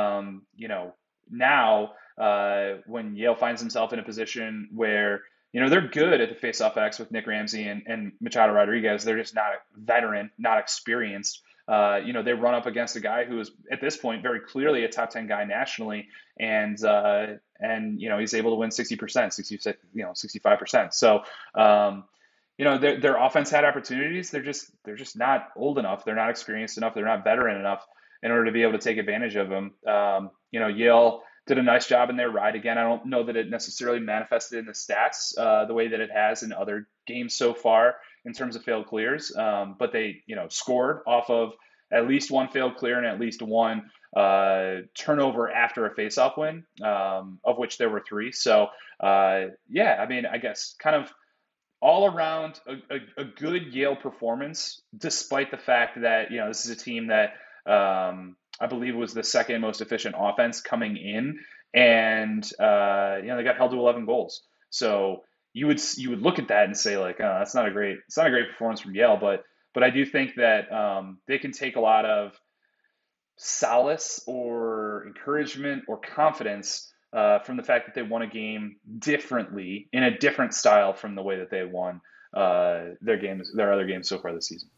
now when Yale finds himself in a position where, they're good at the face-off X with Nick Ramsey and Machado Rodriguez. They're just not veteran, not experienced. They run up against a guy who is at this point very clearly a top 10 guy nationally, and he's able to win 60%, 65%. So, their offense had opportunities. They're just not old enough. They're not experienced enough. They're not veteran enough in order to be able to take advantage of them. Yale did a nice job in their ride. Again, I don't know that it necessarily manifested in the stats the way that it has in other games so far in terms of failed clears. But they, scored off of at least one failed clear and at least one turnover after a faceoff win, of which there were 3. So, I guess kind of all around a good Yale performance, despite the fact that, this is a team that I believe was the second most efficient offense coming in, and they got held to 11 goals. So you would look at that and say like, oh, it's not a great performance from Yale, but I do think that they can take a lot of solace or encouragement or confidence from the fact that they won a game differently, in a different style from the way that they won their other games so far this season.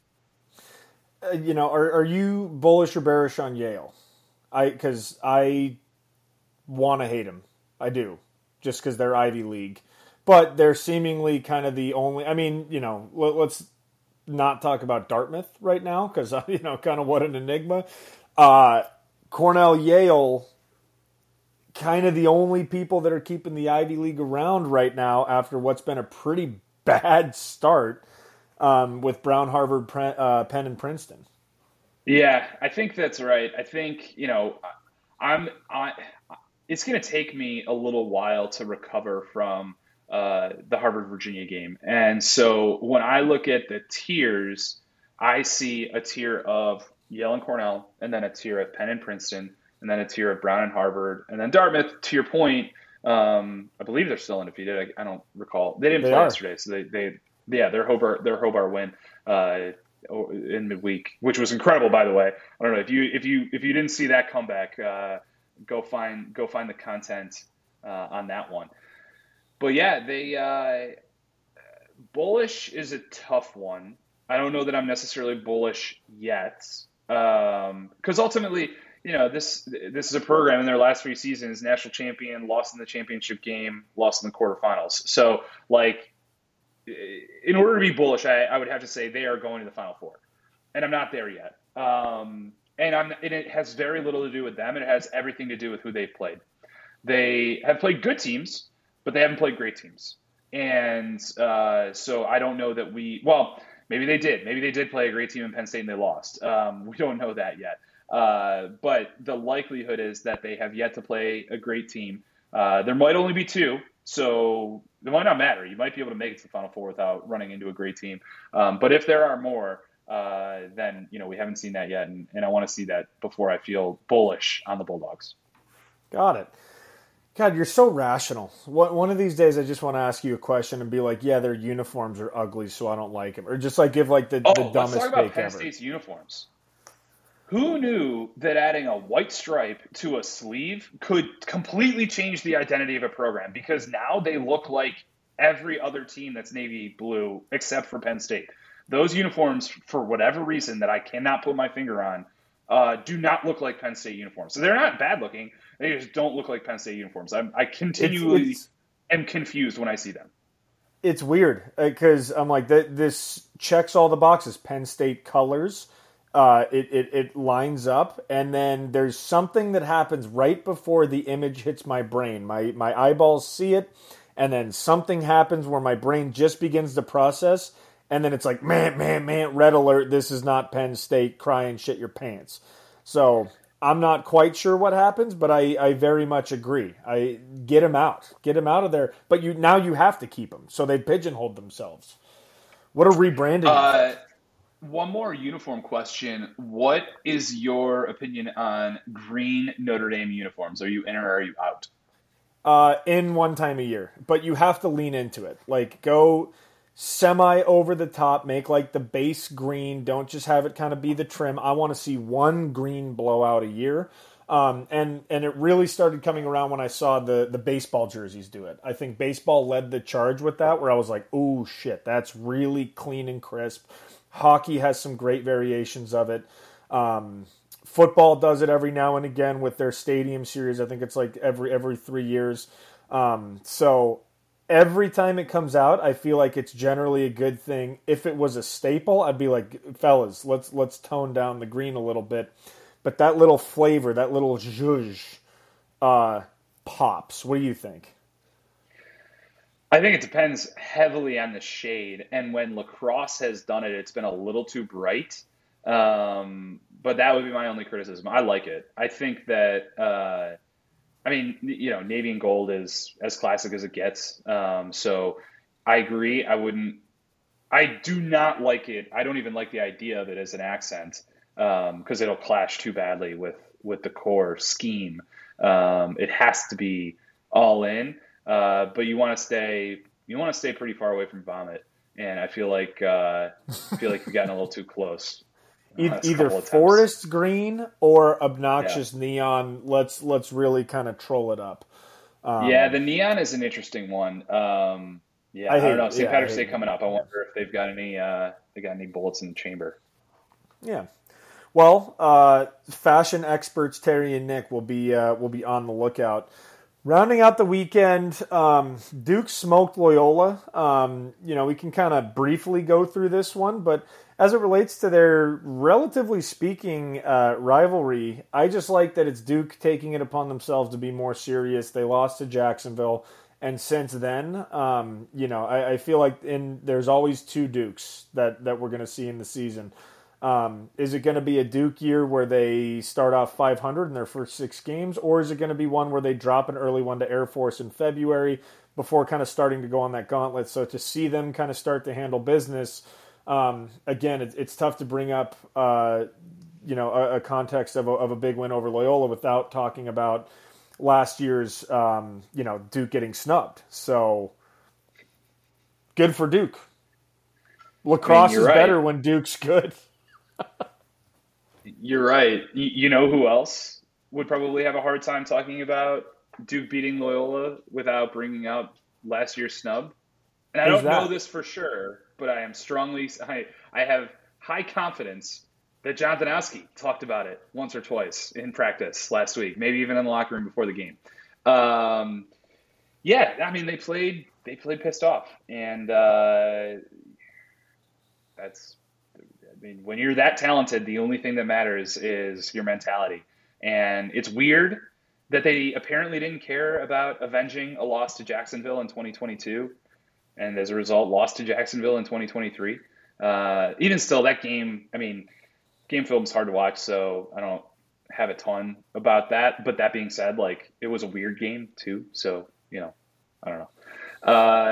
Are you bullish or bearish on Yale? Because I want to hate them. I do, just because they're Ivy League, but they're seemingly kind of the only. I mean, let's not talk about Dartmouth right now, because kind of what an enigma. Cornell, Yale, kind of the only people that are keeping the Ivy League around right now after what's been a pretty bad start. With Brown, Harvard, Penn, and Princeton. Yeah, I think that's right. I think it's going to take me a little while to recover from the Harvard Virginia game, and so when I look at the tiers, I see a tier of Yale and Cornell, and then a tier of Penn and Princeton, and then a tier of Brown and Harvard, and then Dartmouth. To your point, I believe they're still undefeated. I don't recall. They didn't play yesterday, so their Hobart win in midweek, which was incredible, by the way. I don't know if you didn't see that comeback, go find the content on that one. But yeah, bullish is a tough one. I don't know that I'm necessarily bullish yet, because ultimately, this is a program in their last 3 seasons, national champion, lost in the championship game, lost in the quarterfinals. So like, in order to be bullish, I would have to say they are going to the Final Four, and I'm not there yet. And it has very little to do with them. It has everything to do with who they've played. They have played good teams, but they haven't played great teams. And so I don't know that maybe they did. Maybe they did play a great team in Penn State and they lost. We don't know that yet. But the likelihood is that they have yet to play a great team. There might only be 2. So it might not matter. You might be able to make it to the Final Four without running into a great team. But if there are more, then we haven't seen that yet, and I want to see that before I feel bullish on the Bulldogs. Got it. God, you're so rational. One of these days, I just want to ask you a question and be like, "Yeah, their uniforms are ugly, so I don't like them," or just like give like the Let's dumbest talk about take Penn ever. State's uniforms. Who knew that adding a white stripe to a sleeve could completely change the identity of a program? Because now they look like every other team that's navy blue except for Penn State. Those uniforms, for whatever reason that I cannot put my finger on, do not look like Penn State uniforms. So they're not bad looking. They just don't look like Penn State uniforms. I continually am confused when I see them. It's weird because I'm like, this checks all the boxes. Penn State colors. It lines up, and then there's something that happens right before the image hits my brain. My eyeballs see it, and then something happens where my brain just begins to process, and then it's like, man, red alert, this is not Penn State, cry and shit your pants. So I'm not quite sure what happens, but I very much agree. I get him out of there, but now you have to keep them, so they pigeonholed themselves. What a rebranding. One more uniform question. What is your opinion on green Notre Dame uniforms? Are you in or are you out? In one time a year, but you have to lean into it. Like, go semi over the top, make like the base green. Don't just have it kind of be the trim. I want to see one green blowout a year. And it really started coming around when I saw the baseball jerseys do it. I think baseball led the charge with that, where I was like, oh shit, that's really clean and crisp. Hockey has some great variations of it. Football does it every now and again with their stadium series. I think it's like every 3 years. So every time it comes out, I feel like it's generally a good thing. If it was a staple, I'd be like, fellas, let's tone down the green a little bit. But that little flavor, that little zhuzh, pops. What do you think? I think it depends heavily on the shade. And when lacrosse has done it, it's been a little too bright. But that would be my only criticism. I like it. I think that, navy and gold is as classic as it gets. So I agree. I do not like it. I don't even like the idea of it as an accent, because it'll clash too badly with the core scheme. It has to be all in. But you want to stay pretty far away from vomit, and I feel like you've gotten a little too close. Either forest green or obnoxious neon. Let's really kind of troll it up. The neon is an interesting one. I don't know. St. Patrick's Day coming up. I wonder if they've got any bullets in the chamber. Yeah. Well, fashion experts Terry and Nick will be on the lookout. Rounding out the weekend, Duke smoked Loyola. We can kind of briefly go through this one, but as it relates to their, relatively speaking, rivalry, I just like that it's Duke taking it upon themselves to be more serious. They lost to Jacksonville, and since then, I feel like there's always two Dukes that we're going to see in the season. Is it going to be a Duke year where they start off 500 in their first 6 games, or is it going to be one where they drop an early one to Air Force in February before kind of starting to go on that gauntlet? So to see them kind of start to handle business, again, it's tough to bring up, a context of a big win over Loyola without talking about last year's, Duke getting snubbed. So good for Duke. Lacrosse is right. better when Duke's good. You're right. You know who else would probably have a hard time talking about Duke beating Loyola without bringing up last year's snub? And I don't know this for sure, but I have high confidence that John Danowski talked about it once or twice in practice last week, maybe even in the locker room before the game. They played pissed off, and when you're that talented, the only thing that matters is your mentality. And it's weird that they apparently didn't care about avenging a loss to Jacksonville in 2022, and as a result, lost to Jacksonville in 2023. Even still, that game, game film's hard to watch, so I don't have a ton about that. But that being said, it was a weird game too. So, I don't know.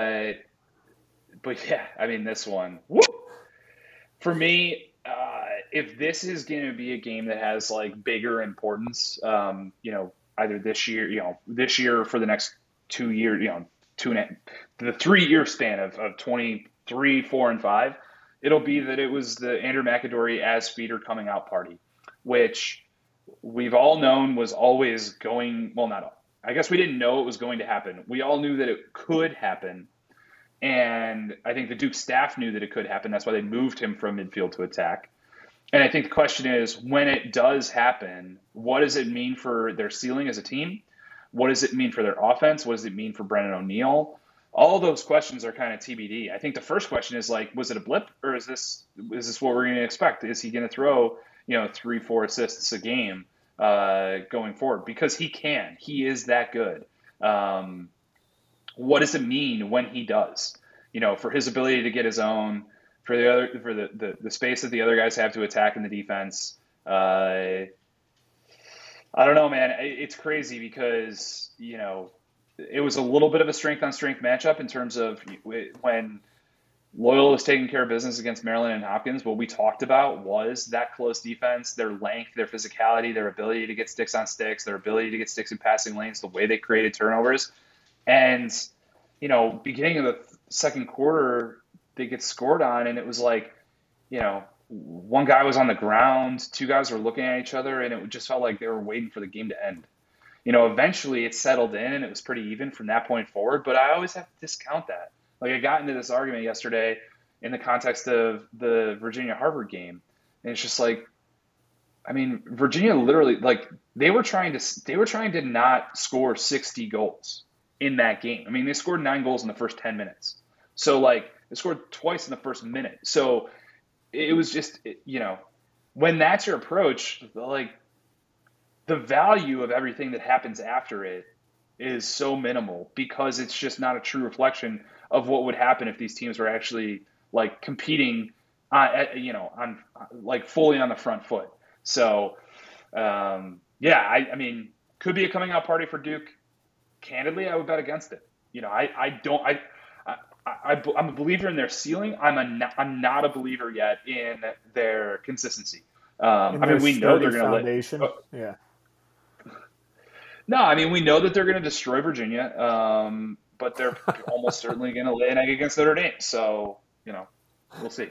But yeah, I mean, this one, whoop, for me, if this is going to be a game that has like bigger importance, either this year or for the next 2 years, the 3 year span of 23, 4, and 5, it'll be that it was the Andrew McAdory as speeder coming out party, which we've all known was always going, well, not all. I guess we didn't know it was going to happen. We all knew that it could happen. And I think the Duke staff knew that it could happen. That's why they moved him from midfield to attack. And I think the question is, when it does happen, what does it mean for their ceiling as a team? What does it mean for their offense? What does it mean for Brennan O'Neill? All those questions are kind of TBD. I think the first question is like, was it a blip, or is this what we're going to expect? Is he going to throw 3-4 assists a game going forward? Because he can. He is that good. What does it mean when he does? For his ability to get his own, for the space that the other guys have to attack in the defense. I don't know, man. It's crazy because it was a little bit of a strength on strength matchup in terms of when Loyola was taking care of business against Maryland and Hopkins. What we talked about was that close defense, their length, their physicality, their ability to get sticks on sticks, their ability to get sticks in passing lanes, the way they created turnovers. And, beginning of the second quarter, they get scored on, and it was like, one guy was on the ground, two guys were looking at each other, and it just felt like they were waiting for the game to end. Eventually it settled in, and it was pretty even from that point forward, but I always have to discount that. Like, I got into this argument yesterday in the context of the Virginia-Harvard game, and it's just like, I mean, Virginia literally, like, they were trying to not score 60 goals in that game. I mean, they scored 9 goals in the first 10 minutes. So, like, they scored twice in the first minute. So it was just, when that's your approach, like, the value of everything that happens after it is so minimal because it's just not a true reflection of what would happen if these teams were actually, like, competing on like fully on the front foot. So, I mean, could be a coming out party for Duke. Candidly, I would bet against it. I'm a believer in their ceiling. I'm not a believer yet in their consistency. I mean, we know they're going to yeah. No, I mean, we know that they're going to destroy Virginia, but they're almost certainly going to lay an egg against Notre Dame. So, we'll see.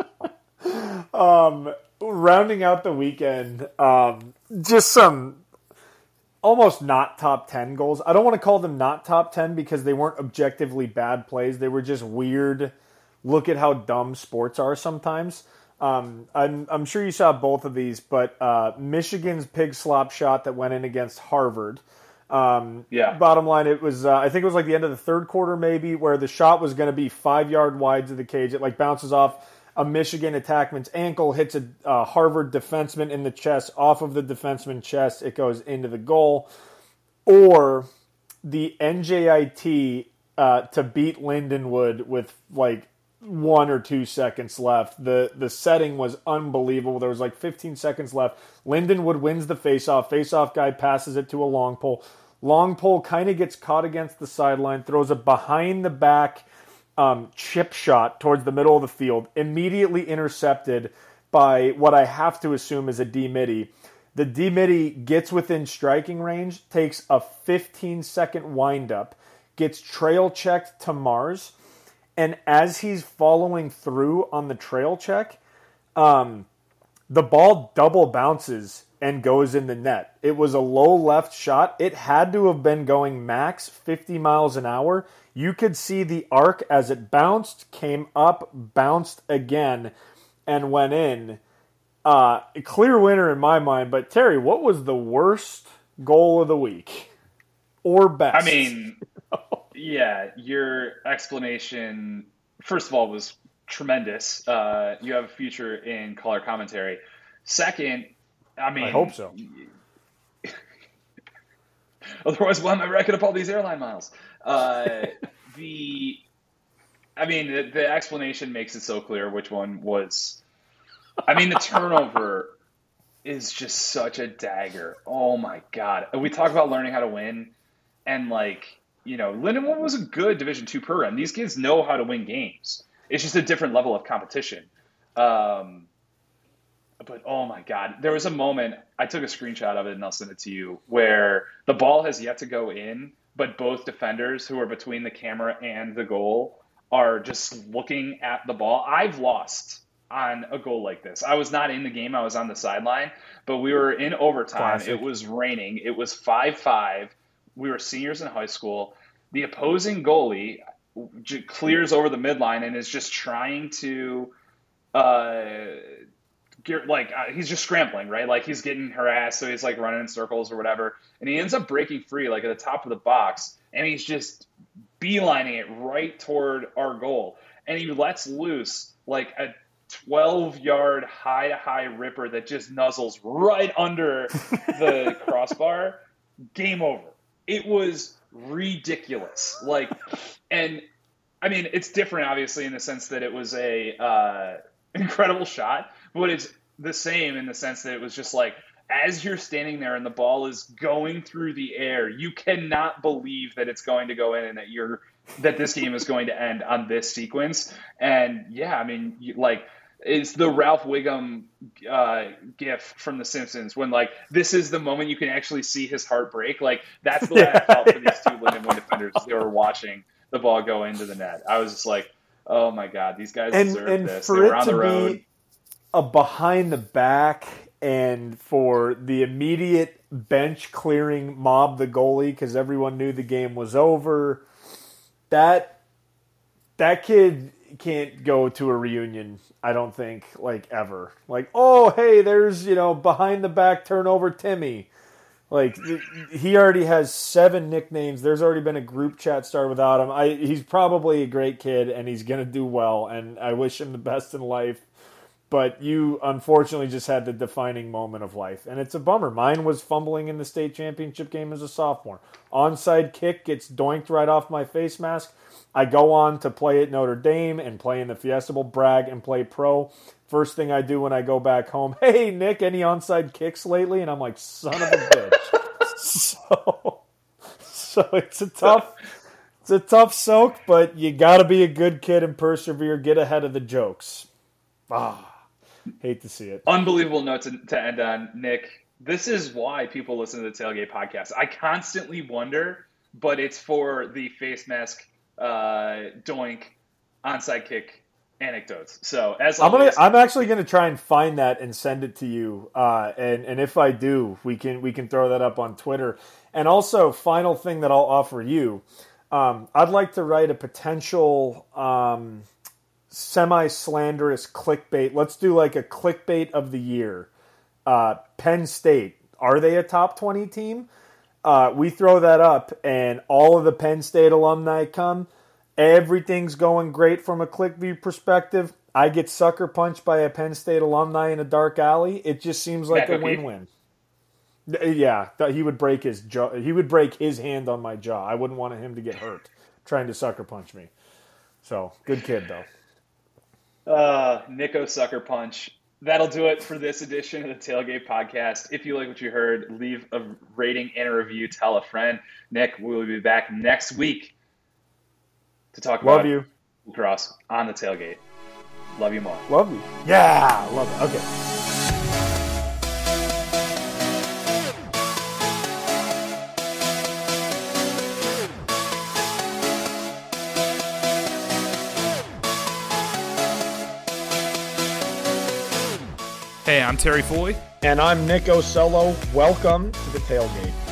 Rounding out the weekend, just some almost not top 10 goals. I don't want to call them not top 10 because they weren't objectively bad plays. They were just weird. Look at how dumb sports are sometimes. I'm sure you saw both of these, but Michigan's pig slop shot that went in against Harvard. Bottom line, it was I think it was like the end of the third quarter maybe, where the shot was going to be 5 yard wide to the cage. It like bounces off a Michigan attackman's ankle, hits a Harvard defenseman in the chest, off of the defenseman's chest, it goes into the goal. Or the NJIT to beat Lindenwood with like 1 or 2 seconds left. The setting was unbelievable. There was like 15 seconds left. Lindenwood wins the faceoff. Faceoff guy passes it to a long pole. Long pole kind of gets caught against the sideline, throws a behind the back chip shot towards the middle of the field, immediately intercepted by what I have to assume is a D-Midi. The D-Midi gets within striking range, takes a 15-second windup, gets trail checked to Mars, and as he's following through on the trail check, the ball double bounces and goes in the net. It was a low left shot. It had to have been going max 50 miles an hour. You could see the arc as it bounced, came up, bounced again, and went in. A clear winner in my mind. But Terry, what was the worst goal of the week? Or best? I mean, yeah, your explanation, first of all, was tremendous. You have a future in color commentary. Second, I mean, I hope so. Otherwise, why am I racking up all these airline miles? The explanation makes it so clear which one was. I mean, the turnover is just such a dagger. Oh my God. We talk about learning how to win, and like Lindenwood was a good Division II program. These kids know how to win games. It's just a different level of competition. But oh my God, there was a moment, I took a screenshot of it and I'll send it to you, where the ball has yet to go in, but both defenders who are between the camera and the goal are just looking at the ball. I've lost on a goal like this. I was not in the game. I was on the sideline, but we were in overtime. Classic. It was raining. It was 5-5. We were seniors in high school. The opposing goalie clears over the midline and is just trying to he's just scrambling, right? Like he's getting harassed, so he's like running in circles or whatever, and he ends up breaking free like at the top of the box, and he's just beelining it right toward our goal, and he lets loose like a 12-yard high ripper that just nuzzles right under the crossbar. Game over. It was ridiculous. And I mean, it's different obviously in the sense that it was a incredible shot, but it's the same in the sense that it was just like, as you're standing there and the ball is going through the air, you cannot believe that it's going to go in and that this game is going to end on this sequence. And yeah, I mean, it's the Ralph Wiggum gif from The Simpsons when this is the moment you can actually see his heart break. Like that's the way I felt for these two Lindenwood defenders as they were watching the ball go into the net. I was just like, oh my God, these guys deserve this. For they were it on the to road. Be a behind the back and for the immediate bench clearing mob the goalie because everyone knew the game was over. That kid can't go to a reunion, I don't think, ever. Oh, hey, there's, behind the back turnover Timmy. He already has 7 nicknames. There's already been a group chat started without him. He's probably a great kid, and he's going to do well, and I wish him the best in life. But you, unfortunately, just had the defining moment of life, and it's a bummer. Mine was fumbling in the state championship game as a sophomore. Onside kick gets doinked right off my face mask. I go on to play at Notre Dame and play in the Fiesta Bowl, brag, and play pro. First thing I do when I go back home, hey, Nick, any onside kicks lately? And I'm like, son of a bitch. So it's a tough soak, but you got to be a good kid and persevere, get ahead of the jokes. Hate to see it. Unbelievable note to end on, Nick. This is why people listen to the Tailgate podcast. I constantly wonder, but it's for the face mask doink onside kick anecdotes. So as always, I'm actually gonna try and find that and send it to you. And if I do, we can throw that up on Twitter. And also, final thing that I'll offer you, I'd like to write a potential semi-slanderous clickbait. Let's do a clickbait of the year. Penn State, are they a top 20 team? We throw that up, and all of the Penn State alumni come. Everything's going great from a ClickView perspective. I get sucker punched by a Penn State alumni in a dark alley. It just seems like a win-win. Yeah, he would break his jaw. He would break his hand on my jaw. I wouldn't want him to get hurt trying to sucker punch me. So, good kid, though. Nico Sucker Punch. That'll do it for this edition of the Tailgate Podcast. If you like what you heard, leave a rating and a review. Tell a friend. Nick, we'll be back next week to talk about lacrosse on the Tailgate. Love you more. Love you. Yeah, love it. Okay. Hey, I'm Terry Foley. And I'm Nick Osello. Welcome to the Tailgate.